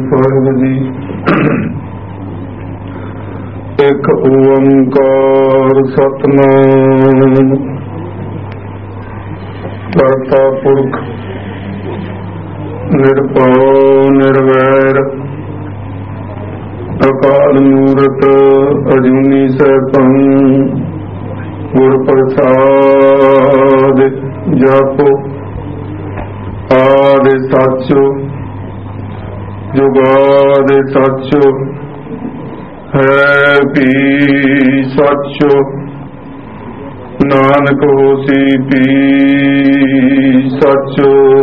ਸਾਹਿਬ ਜੀ। ਇੱਕ ਓੰਕਾਰ ਸਤਿਨਾਮ ਕਰਤਾ ਪੁਰਖ ਨਿਰਭਉ ਨਿਰਵੈਰ ਅਕਾਲ ਮੂਰਤ ਅਜੂਨੀ ਸੈਭੰ ਗੁਰ ਪ੍ਰਸਾਦਿ ਜਪੁ ਆਦਿ ਸੱਚ ਜੁਗਾਦਿ ਸੱਚ ਹੈ ਵੀ ਸੱਚ ਨਾਨਕ ਹੋਸੀ ਵੀ ਸੱਚ।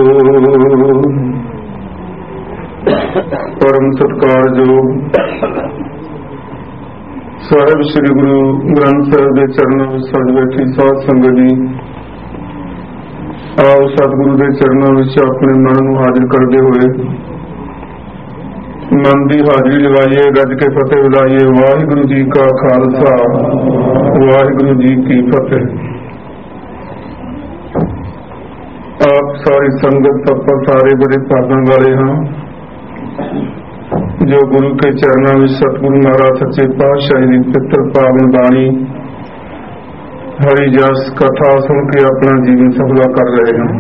ਪਰਮ ਸਤਿਕਾਰਯੋਗ ਸਾਹਿਬ ਸ੍ਰੀ ਗੁਰੂ ਗ੍ਰੰਥ ਸਾਹਿਬ ਦੇ ਚਰਨਾਂ ਵਿੱਚ ਸਜ ਬੈਠੀ ਸਾਧ ਸੰਗਤ ਜੀ, ਆਓ ਸਤਿਗੁਰੂ ਦੇ ਚਰਨਾਂ ਵਿੱਚ ਆਪਣੇ ਮਨ ਨੂੰ ਹਾਜ਼ਰ ਕਰਦੇ ਹੋਏ ਮਨ ਦੀ ਹਾਜ਼ਰੀ ਲਗਾਈਏ, ਗੱਜ ਕੇ ਫਤਿਹ ਬੁਲਾਈਏ। ਵਾਹਿਗੁਰੂ ਜੀ ਕਾ ਖਾਲਸਾ, ਵਾਹਿਗੁਰੂ ਜੀ ਕੀ ਫਤਿਹ। ਆਪ ਸਾਰੀ ਸੰਗਤ ਆਪਾਂ ਸਾਰੇ ਬੜੇ ਭਾਗਾਂ ਵਾਲੇ ਹਾਂ ਜੋ ਗੁਰੂ ਕੇ ਚਰਨਾਂ ਵਿੱਚ ਸਤਿਗੁਰੂ ਮਹਾਰਾਜ ਸੱਚੇ ਪਾਤਸ਼ਾਹ ਦੀ ਪਵਿੱਤਰ ਪਾਵਨ ਬਾਣੀ ਹਰੀ ਜਸ ਕਥਾ ਸੁਣ ਕੇ ਆਪਣਾ ਜੀਵਨ ਸਫਲਾ ਕਰ ਰਹੇ ਹਾਂ।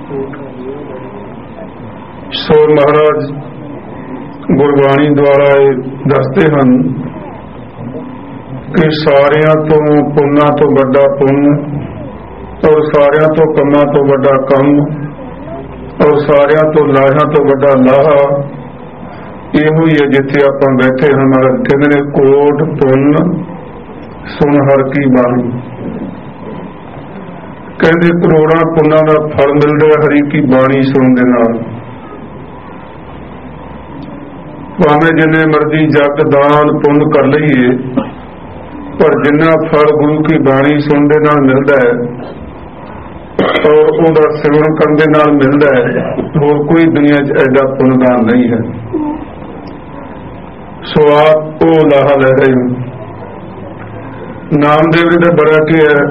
ਸੋ ਮਹਾਰਾਜ ਗੁਰਬਾਣੀ ਦੁਆਰਾ ਇਹ ਦੱਸਦੇ ਹਨ ਕਿ ਸਾਰਿਆਂ ਤੋਂ ਪੁੰਨਾਂ ਤੋਂ ਵੱਡਾ ਪੁੰਨ ਔਰ ਸਾਰਿਆਂ ਤੋਂ ਕੰਮਾਂ ਤੋਂ ਵੱਡਾ ਕੰਮ ਔਰ ਸਾਰਿਆਂ ਤੋਂ ਲਾਹਾਂ ਤੋਂ ਵੱਡਾ ਲਾਹਾ ਇਹੋ ਹੀ ਹੈ ਜਿੱਥੇ ਆਪਾਂ ਬੈਠੇ ਹਾਂ। ਮਹਾਰਾਜ ਕਹਿੰਦੇ ਨੇ ਕੋਟ ਪੁੰਨ ਸੁਣ ਹਰ ਕੀ ਬਾਣੀ। ਕਹਿੰਦੇ ਕਰੋੜਾਂ ਪੁੰਨਾਂ ਦਾ ਫਲ ਮਿਲਦਾ ਹਰੀ ਕੀ ਬਾਣੀ ਸੁਣਨ ਦੇ ਨਾਲ। ਭਾਵੇਂ ਜਿੰਨੇ ਮਰਜ਼ੀ ਜਗ ਦਾਨ ਪੁੰਨ ਕਰ ਲਈਏ, ਪਰ ਜਿੰਨਾ ਫਲ ਗੁਰੂ ਕੀ ਬਾਣੀ ਸੁਣਨ ਦੇ ਨਾਲ ਮਿਲਦਾ ਹੈ ਔਰ ਉਹਦਾ ਸੇਵਨ ਕਰਨ ਦੇ ਨਾਲ ਮਿਲਦਾ ਹੈ, ਹੋਰ ਕੋਈ ਦੁਨੀਆ 'ਚ ਐਡਾ ਪੁੰਨਦਾਨ ਨਹੀਂ ਹੈ। ਸੋ ਆਪ ਉਹ ਲਾਹਾ ਲੈ ਰਹੇ ਹੋ। ਨਾਮਦੇਵ ਜੀ ਦਾ ਬੜਾ ਕੀ ਹੈ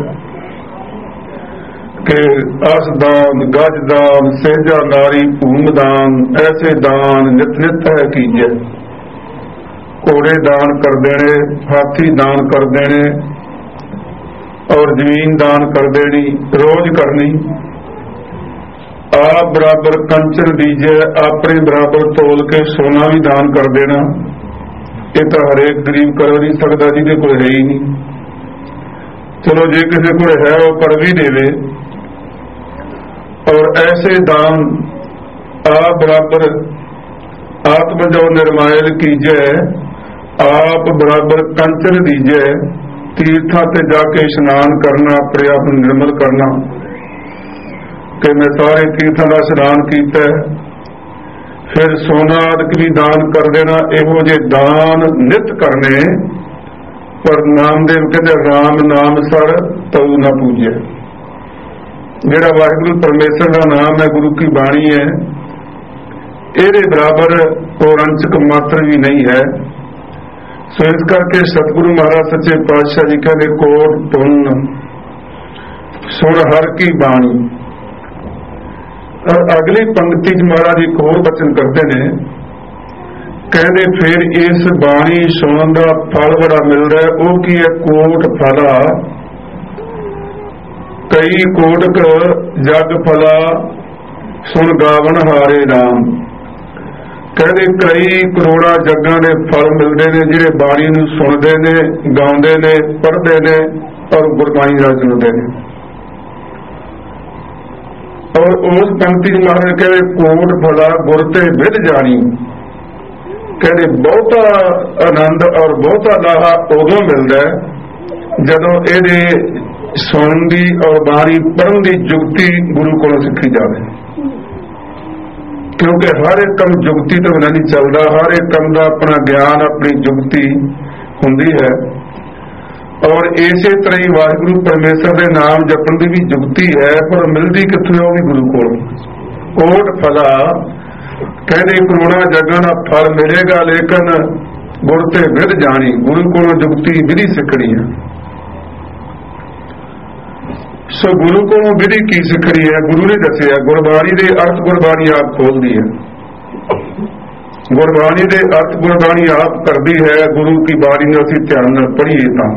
ਕਿ ਅਸ ਦਾਨ ਗਜ ਦਾਨ ਸਹਿਜਾ ਨਾਰੀ ਭੂਮ ਦਾਨ ਐਸੇ ਦਾਨ ਨਿਤ ਨਿਤ ਹੈ ਕੀਜੈ। ਘੋੜੇ ਦਾਨ ਕਰ ਦੇਣੇ, ਹਾਥੀ ਦਾਨ ਕਰ ਦੇਣੇ ਔਰ ਜ਼ਮੀਨ ਦਾਨ ਕਰ ਦੇਣੀ ਰੋਜ਼ ਕਰਨੀ। ਆਪ ਬਰਾਬਰ ਕੰਚਨ ਦੀਜੈ, ਆਪਣੇ ਬਰਾਬਰ ਤੋਲ ਕੇ ਸੋਨਾ ਵੀ ਦਾਨ ਕਰ ਦੇਣਾ। ਇਹ ਤਾਂ ਹਰੇਕ ਗਰੀਬ ਕਰ ਨਹੀਂ ਸਕਦਾ, ਜਿਹਦੇ ਕੋਲ ਹੈ ਹੀ ਨਹੀਂ। ਚਲੋ ਜੇ ਕਿਸੇ ਕੋਲ ਹੈ ਉਹ ਕਰ ਵੀ ਦੇਵੇ। ਔਰ ਐਸੇ ਦਾਨ ਆਪ ਬਰਾਬਰ ਆਤਮ ਜੋ ਨਿਰਮਾਇਲ ਕੀਜੈ, ਆਪ ਬਰਾਬਰ ਕੰਚਨ ਦੀਜੈ। ਤੀਰਥਾਂ ਤੇ ਜਾ ਕੇ ਇਸ਼ਨਾਨ ਕਰਨਾ, ਆਪਣੇ ਆਪ ਨੂੰ ਨਿਰਮਲ ਕਰਨਾ ਕਿ ਮੈਂ ਸਾਰੇ ਤੀਰਥਾਂ ਦਾ ਇਸ਼ਨਾਨ ਕੀਤਾ। ਫਿਰ ਸੋਨਾ ਆਦਿਕ ਵੀ ਦਾਨ ਕਰ ਦੇਣਾ। ਇਹੋ ਜਿਹੇ ਦਾਨ ਨਿਤ ਕਰਨੇ। ਪਰ ਨਾਮਦੇਵ ਕਹਿੰਦੇ ਰਾਮ ਨਾਮ ਸਰ ਤਉ ਨਾ ਪੂਜੈ। ਜਿਹੜਾ ਵਾਹਿਗੁਰੂ ਪਰਮੇਸ਼ਰ ਦਾ ਨਾਮ ਹੈ, ਗੁਰੂ ਕੀ ਬਾਣੀ ਹੈ, ਇਹਦੇ ਬਰਾਬਰ ਹੋਰ ਅੰਸ਼ਕ ਮਾਤਰ ਵੀ ਨਹੀਂ ਹੈ। ਸੋ ਇਸ ਕਰਕੇ ਸਤਿਗੁਰੂ ਮਹਾਰਾਜ ਸੱਚੇ ਪਾਤਸ਼ਾਹ ਜੀ ਕਹਿੰਦੇ ਕੋਟ ਪੁੰਨ ਸੁਣ ਹਰ ਕੀ ਬਾਣੀ। ਅਗਲੀ ਪੰਕਤੀ 'ਚ ਮਹਾਰਾਜ ਇੱਕ ਹੋਰ ਬਚਨ ਕਰਦੇ ਨੇ, ਕਹਿੰਦੇ ਫਿਰ ਇਸ ਬਾਣੀ ਸੁਣਨ ਦਾ ਫਲ ਬੜਾ ਮਿਲਦਾ। ਉਹ ਕੀ ਹੈ? ਕੋਟ ਫਲਾ ਕਈ ਕੋਟਕ ਜਗ ਫਲਾ ਸੁਣ ਗਾਵਨ ਹਾਰੇ ਰਾਮ। ਕਹਿੰਦੇ ਕਈ ਕਰੋੜਾਂ ਜੱਗਾਂ ਦੇ ਫਲ ਮਿਲਦੇ ਨੇ ਜਿਹੜੇ ਬਾਣੀ ਨੂੰ ਸੁਣਦੇ ਨੇ, ਗਾਉਂਦੇ ਨੇ, ਪੜ੍ਹਦੇ ਨੇ ਔਰ ਗੁਰਬਾਣੀ ਦਾ ਸੁਣਦੇ ਨੇ। ਔਰ ਉਸ ਪੰਕਤੀ ਚ ਮਹਾਰਾਜ ਕਹਿੰਦੇ ਕੋਟ ਫਲਾ ਗੁਰ ਤੇ ਵਿਦ ਜਾਣੀ। ਕਹਿੰਦੇ ਬਹੁਤਾ ਆਨੰਦ ਔਰ ਬਹੁਤਾ ਲਾਹਾ ਉਦੋਂ ਮਿਲਦਾ ਜਦੋਂ ਇਹਦੇ ਸੁਣਨ ਦੀ ਔਰ ਬਾਣੀ ਪੜ੍ਹਨ ਦੀ ਜੁਗਤੀ ਗੁਰੂ ਕੋਲੋਂ ਸਿੱਖੀ ਜਾਵੇ। ਕਿਉਂਕਿ ਹਰ ਇੱਕ ਕੰਮ ਜੁਗਤੀ ਤੋਂ ਬਿਨਾਂ ਨਹੀਂ ਚੱਲਦਾ। ਹਰ ਇੱਕ ਕੰਮ ਦਾ ਆਪਣਾ ਗਿਆਨ, ਆਪਣੀ ਜੁਗਤੀ ਹੁੰਦੀ ਹੈ। ਔਰ ਇਸੇ ਤਰ੍ਹਾਂ ਹੀ ਵਾਹਿਗੁਰੂ ਪਰਮੇਸ਼ਰ ਦੇ ਨਾਮ ਜਪਣ ਦੀ ਵੀ ਜੁਗਤੀ ਹੈ, ਪਰ ਮਿਲਦੀ ਕਿੱਥੋਂ? ਉਹ ਵੀ ਗੁਰੂ ਕੋਲੋਂ। ਕੋਟ ਫਲਾ ਕਹਿੰਦੇ ਕਰੋੜਾਂ ਜਗ੍ਹਾ ਦਾ ਫਲ ਮਿਲੇਗਾ, ਲੇਕਿਨ ਗੁਰ ਤੇ ਵਿਦ ਜਾਣੀ। ਗੁਰੂ ਕੋਲੋਂ ਜੁਗਤੀ ਵਿਧੀ ਸਿੱਖਣੀ ਹੈ। ਸੋ ਗੁਰੂ ਕੋਲੋਂ ਵਿਧੀ ਕੀ ਸਿੱਖਣੀ ਹੈ? ਗੁਰੂ ਨੇ ਦੱਸਿਆ। ਗੁਰਬਾਣੀ ਦੇ ਅਰਥ ਗੁਰਬਾਣੀ ਆਪ ਖੋਲਦੀ ਹੈ। ਗੁਰਬਾਣੀ ਦੇ ਅਰਥ ਗੁਰਬਾਣੀ ਆਪ ਕਰਦੀ ਹੈ। ਗੁਰੂ ਕੀ ਬਾਣੀ ਨੂੰ ਅਸੀਂ ਧਿਆਨ ਨਾਲ ਪੜ੍ਹੀਏ ਤਾਂ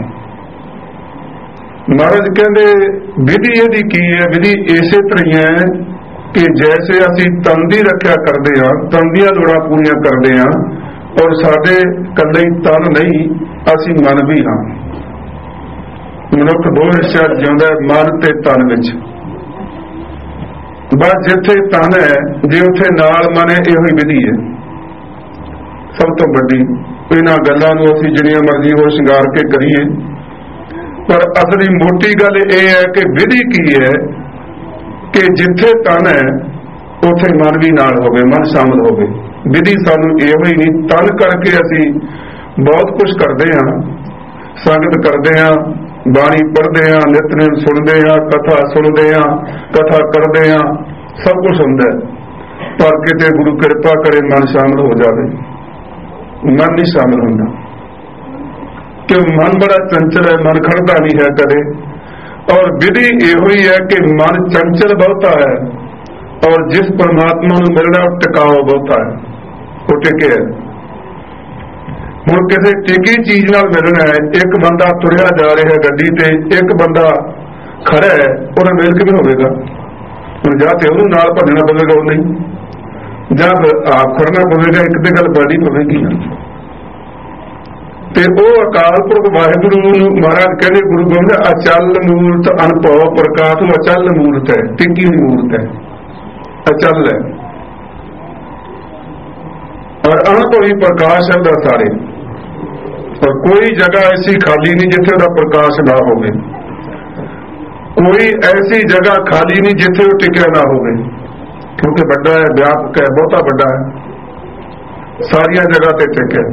ਮਹਾਰਾਜ ਕਹਿੰਦੇ ਵਿਧੀ ਇਹਦੀ ਕੀ ਹੈ? ਵਿਧੀ ਇਸੇ ਤਰ੍ਹਾਂ ਹੀ ਹੈ ਕਿ ਜੈਸੇ ਅਸੀਂ ਤਨ ਦੀ ਰੱਖਿਆ ਕਰਦੇ ਹਾਂ, ਤਨ ਦੀਆਂ ਲੋੜਾਂ ਪੂਰੀਆਂ ਕਰਦੇ ਹਾਂ, ਔਰ ਸਾਡੇ ਇਕੱਲੇ ਤਨ ਨਹੀਂ, ਅਸੀਂ ਮਨ ਵੀ ਹਾਂ। ਮਨੁੱਖ ਦੋ ਹਿੱਸਿਆਂ ਜਿਉਂਦਾ, ਮਨ ਤੇ ਤਨ ਵਿੱਚ। ਬਸ ਜਿੱਥੇ ਤਨ ਹੈ, ਜੇ ਉੱਥੇ ਨਾਲ ਮਨ ਹੈ, ਇਹੋ ਹੀ ਵਿਧੀ ਹੈ ਸਭ ਤੋਂ ਵੱਡੀ। ਇਹਨਾਂ ਗੱਲਾਂ ਨੂੰ ਅਸੀਂ ਜਿੰਨੀਆਂ ਮਰਜ਼ੀ ਹੋਰ ਸ਼ਿੰਗਾਰ ਕੇ ਕਰੀਏ, ਪਰ ਅਸਲੀ ਮੋਟੀ ਗੱਲ ਇਹ ਹੈ ਕਿ ਵਿਧੀ ਕੀ ਹੈ ਕਿ ਜਿੱਥੇ ਤਨ ਹੈ ਉੱਥੇ ਮਨ ਵੀ ਨਾਲ ਹੋਵੇ, ਮਨ ਸ਼ਾਮਲ ਹੋਵੇ। ਵਿਧੀ ਸਾਨੂੰ ਇਹੋ ਹੀ ਨਹੀਂ, ਤਨ ਕਰਕੇ ਅਸੀਂ ਬਹੁਤ ਕੁਝ ਕਰਦੇ ਹਾਂ, ਸੰਗਤ ਕਰਦੇ ਹਾਂ, ਬਾਣੀ ਪੜ੍ਹਦੇ ਹਾਂ, ਨਿਤਨੇਮ ਸੁਣਦੇ ਹਾਂ, ਕਥਾ ਸੁਣਦੇ ਹਾਂ, ਕਥਾ ਕਰਦੇ ਹਾਂ, ਸਭ ਕੁਝ ਹੁੰਦਾ, ਪਰ ਕਿਤੇ ਗੁਰੂ ਕਿਰਪਾ ਕਰੇ ਮਨ ਸ਼ਾਮਲ ਹੋ ਜਾਵੇ। ਮਨ ਨਹੀਂ ਸ਼ਾਮਲ ਹੁੰਦਾ ਕਿ ਮਨ ਬੜਾ ਚੰਚਲ ਹੈ, ਮਨ ਖੜਦਾ ਨਹੀਂ ਹੈ ਕਦੇ। ਔਰ ਵਿਧੀ ਇਹੋ ਹੀ ਹੈ ਕਿ ਮਨ ਚੰਚਲ ਬਹੁਤਾ ਹੈ, ਔਰ ਜਿਸ ਪਰਮਾਤਮਾ ਨੂੰ ਮਿਲਣਾ ਟਿਕਾਓ ਬਹੁਤਾ ਹੈ, ਉਹ ਟਿਕਿਆ। ਹੁਣ ਕਿਸੇ ਟਿਕੀ ਚੀਜ਼ ਨਾਲ ਮਿਲਣਾ ਹੈ, ਇੱਕ ਬੰਦਾ ਤੁਰਿਆ ਜਾ ਰਿਹਾ ਗੱਡੀ ਤੇ, ਇੱਕ ਬੰਦਾ ਖੜਾ ਹੈ, ਉਹਦਾ ਮਿਲ ਕਿਵੇਂ ਹੋਵੇਗਾ? ਹੁਣ ਜਾਂ ਤੇ ਉਹਨੂੰ ਨਾਲ ਭੱਜਣਾ ਪਵੇਗਾ, ਉਹ ਨਹੀਂ, ਜਾਂ ਆਪ ਖੜਨਾ ਪਵੇਗਾ, ਇੱਕ ਤੇ ਗੱਲ ਬੜੀ ਪਵੇਗੀ। ਤੇ ਉਹ ਅਕਾਲ ਪੁਰਖ ਵਾਹਿਗੁਰੂ ਨੂੰ ਮਹਾਰਾਜ ਕਹਿੰਦੇ ਗੁਰੂ ਗੋਬਿੰਦ ਅਚਲ ਮੂਰਤ ਅਨਭਉ ਪ੍ਰਕਾਸ਼, ਅਚਲ ਮੂਰਤ ਹੈ, ਟਿੱਕੀ ਹੋਈ ਮੂਰਤ ਹੈ, ਅਚਲ ਹੈ। ਔਰ ਅਨਭਵੀ ਪ੍ਰਕਾਸ਼ ਹੈ ਉਹਦਾ ਸਾਰੇ। ਔਰ ਕੋਈ ਜਗ੍ਹਾ ਐਸੀ ਖਾਲੀ ਨਹੀਂ ਜਿੱਥੇ ਉਹਦਾ ਪ੍ਰਕਾਸ਼ ਨਾ ਹੋਵੇ, ਕੋਈ ਐਸੀ ਜਗ੍ਹਾ ਖਾਲੀ ਨਹੀਂ ਜਿੱਥੇ ਉਹ ਟਿਕਿਆ ਨਾ ਹੋਵੇ, ਕਿਉਂਕਿ ਵੱਡਾ ਹੈ, ਵਿਆਪਕ ਹੈ, ਬਹੁਤਾ ਵੱਡਾ ਹੈ, ਸਾਰੀਆਂ ਜਗ੍ਹਾ ਤੇ ਟਿਕਿਆ।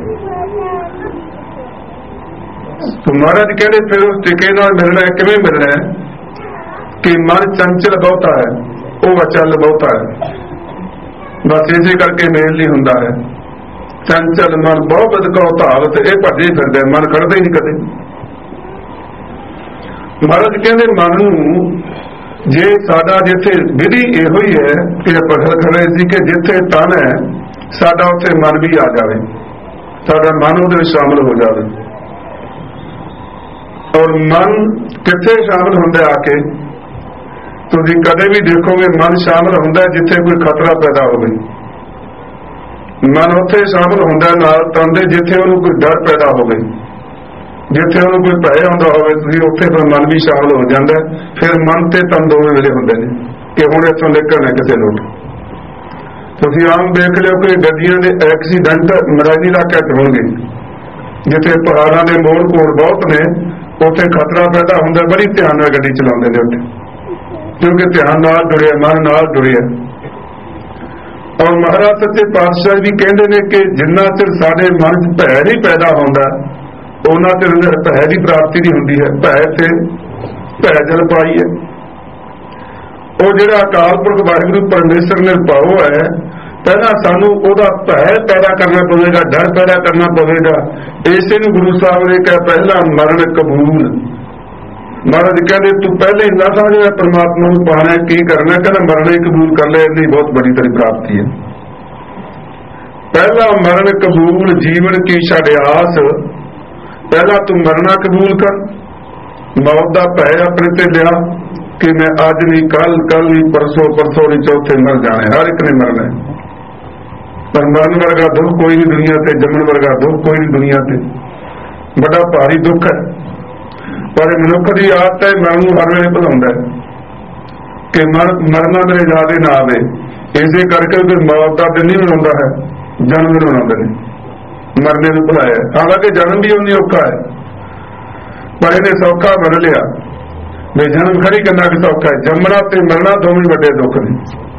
ਮਹਾਰਾਜ ਕਹਿੰਦੇ ਫਿਰ ਉਸ ਟਿਕੇ ਨਾਲ ਮਿਲਣਾ ਹੈ। ਕਿਵੇਂ ਮਿਲਣਾ ਹੈ? ਕਿ ਮਨ ਚੰਚਲ ਬਹੁਤਾ ਹੈ, ਉਹ ਅਚਲ ਬਹੁਤਾ ਹੈ। ਬਸ ਇਸੇ ਕਰਕੇ ਮੇਲ ਨਹੀਂ ਹੁੰਦਾ ਹੈ। ਚੰਚਲ ਮਨ ਬਹੁਤ ਬਦਕੋ ਧਾਵਤ, ਇਹ ਭੱਜੇ ਫਿਰਦਾ, ਮਨ ਖੜਦਾ ਹੀ ਨਹੀਂ ਕਦੇ। ਮਹਾਰਾਜ ਕਹਿੰਦੇ ਮਨ ਨੂੰ ਜੇ ਸਾਡਾ ਜਿੱਥੇ ਵਿਧੀ ਇਹੋ ਹੀ ਹੈ ਕਿ ਆਪਾਂ ਗੱਲ ਕਰ ਰਹੇ ਸੀ ਕਿ ਜਿੱਥੇ ਤਨ ਹੈ ਸਾਡਾ ਉੱਥੇ ਮਨ ਵੀ ਆ ਜਾਵੇ, ਸਾਡਾ ਮਨ ਉਹਦੇ ਵਿੱਚ ਸ਼ਾਮਲ ਹੋ ਜਾਵੇ। ਔਰ ਮਨ ਕਿੱਥੇ ਸ਼ਾਮਲ ਹੁੰਦਾ ਆ ਕੇ? ਤੁਸੀਂ ਕਦੇ ਵੀ ਦੇਖੋਗੇ ਮਨ ਸ਼ਾਮਲ ਹੁੰਦਾ ਜਿੱਥੇ ਕੋਈ ਖਤਰਾ ਪੈਦਾ ਹੋਵੇ। ਮਨ ਉੱਥੇ ਸ਼ਾਮਲ ਹੁੰਦਾ ਨਾਲ ਤਨ ਦੇ ਜਿੱਥੇ ਉਹਨੂੰ ਕੋਈ ਡਰ ਪੈਦਾ ਹੋਵੇ, ਜਿੱਥੇ ਉਹਨੂੰ ਕੋਈ ਭੈ ਹੁੰਦਾ ਹੋਵੇ, ਤੁਸੀਂ ਉੱਥੇ ਫਿਰ ਮਨ ਵੀ ਸ਼ਾਮਲ ਹੋ ਜਾਂਦਾ। ਫਿਰ ਮਨ ਤੇ ਤਨ ਦੋਵੇਂ ਵੇਲੇ ਹੁੰਦੇ ਨੇ ਕਿ ਹੁਣ ਇੱਥੋਂ ਨਿਕਲਣਾ ਕਿਸੇ ਨੂੰ। ਤੁਸੀਂ ਆਮ ਦੇਖ ਲਿਓ ਕਿ ਗੱਡੀਆਂ ਦੇ ਐਕਸੀਡੈਂਟ ਮਰਾਜੀ ਇਲਾਕਿਆਂ 'ਚ ਹੋਣਗੇ, ਜਿੱਥੇ ਪਹਾੜਾਂ ਦੇ ਮੋੜ ਕੋੜ ਬਹੁਤ ਨੇ, ਉੱਥੇ ਖਤਰਾ ਪੈਦਾ ਹੁੰਦਾ, ਬੜੀ ਧਿਆਨ ਨਾਲ ਗੱਡੀ ਚਲਾਉਂਦੇ ਨੇ ਉੱਥੇ, ਕਿਉਂਕਿ ਧਿਆਨ ਨਾਲ ਜੁੜਿਆ, ਮਨ ਨਾਲ ਜੁੜਿਆ। ਔਰ ਮਹਾਰਾਜ ਸੱਚੇ ਪਾਤਸ਼ਾਹ ਵੀ ਕਹਿੰਦੇ ਨੇ ਕਿ ਜਿੰਨਾ ਚਿਰ ਸਾਡੇ ਮਨ 'ਚ ਭੈ ਨਹੀਂ ਪੈਦਾ ਹੁੰਦਾ, ਉਹਨਾਂ ਚਿਰ ਭੈ ਦੀ ਪ੍ਰਾਪਤੀ ਨਹੀਂ ਹੁੰਦੀ ਹੈ। ਭੈ ਤੇ ਭੈ ਜਲ ਪਾਈ ਹੈ। ਉਹ ਜਿਹੜਾ ਅਕਾਲ ਪੁਰਖ ਵਾਹਿਗੁਰੂ ਪਰਮੇਸ਼ਰ ਨਿਰਭਉ ਹੈ, ਪਹਿਲਾਂ ਸਾਨੂੰ ਉਹਦਾ ਭੈ ਪੈਦਾ ਕਰਨਾ ਪਵੇਗਾ, ਡਰ ਪੈਦਾ ਕਰਨਾ ਪਵੇਗਾ। ਇਸੇ ਨੂੰ ਗੁਰੂ ਸਾਹਿਬ ਨੇ ਕਿਹਾ ਪਹਿਲਾਂ ਮਰਨ ਕਬੂਲ। ਮਹਾਰਾਜ ਕਹਿੰਦੇ ਤੂੰ ਪਹਿਲੇ ਹੀ ਨਾ ਸਮਝਿਆ ਪਰਮਾਤਮਾ ਨੂੰ ਪਾਣਾ ਕੀ ਕਰਨਾ, ਕਹਿੰਦਾ ਮਰਨ ਹੀ ਕਬੂਲ ਕਰ ਲੈ, ਇੰਨੀ ਬਹੁਤ ਬੜੀ ਤੇਰੀ ਪ੍ਰਾਪਤੀ ਹੈ। ਪਹਿਲਾਂ ਮਰਨ ਕਬੂਲ ਜੀਵਨ ਕੀ ਛੱਡ ਆਸ, ਪਹਿਲਾਂ ਤੂੰ ਮਰਨਾ ਕਬੂਲ ਕਰ, ਮੌਤ ਦਾ ਭੈ ਆਪਣੇ ਤੇ ਲਿਆ ਕਿ ਮੈਂ ਅੱਜ ਨਹੀਂ, ਕੱਲ ਨਹੀਂ, ਪਰਸੋਂ ਨਹੀਂ, ਚੌਥੇ ਮਰ ਜਾਣਾ। ਹਰ ਇੱਕ ਨੇ ਮਰਨਾ, ਪਰ ਮਰਨ ਵਰਗਾ ਦੁੱਖ ਕੋਈ ਨਹੀਂ ਦੁਨੀਆ ਤੇ, ਜੰਮਣ ਵਰਗਾ ਦੁੱਖ ਕੋਈ ਨਹੀਂ ਦੁਨੀਆ ਤੇ। ਬੜਾ ਭਾਰੀ ਦੁੱਖ ਹੈ, ਪਰ ਮਨੁੱਖ ਦੀ ਆਦਤ ਹੈ ਮਰਨ ਨੂੰ ਹਰ ਵੇਲੇ ਭੁਲਾਉਂਦਾ ਕਿ ਮਰਨਾ ਮੇਰੇ ਯਾਦ ਨਾ ਆਵੇ। ਇਸੇ ਕਰਕੇ ਉਹ ਮੌਤ ਦਾ ਦਿਨ ਨਹੀਂ ਮਨਾਉਂਦਾ ਹੈ, ਜਨਮ ਦਿਨ ਮਨਾਉਂਦੇ ਨੇ, ਮਰਨੇ ਨੂੰ ਭੁਲਾਇਆ। ਹਾਲਾਂਕਿ ਜਨਮ ਵੀ ਉਨੀ ਔਖਾ ਹੈ, ਪਰ ਇਹਨੇ ਸੌਖਾ ਬਣ ਲਿਆ ਵੀ ਜਨਮ ਖੜੀ ਕਰਨਾ ਵੀ ਸੌਖਾ ਹੈ। ਜੰਮਣਾ ਤੇ ਮਰਨਾ ਦੋਵੇਂ ਵੱਡੇ ਦੁੱਖ ਨੇ,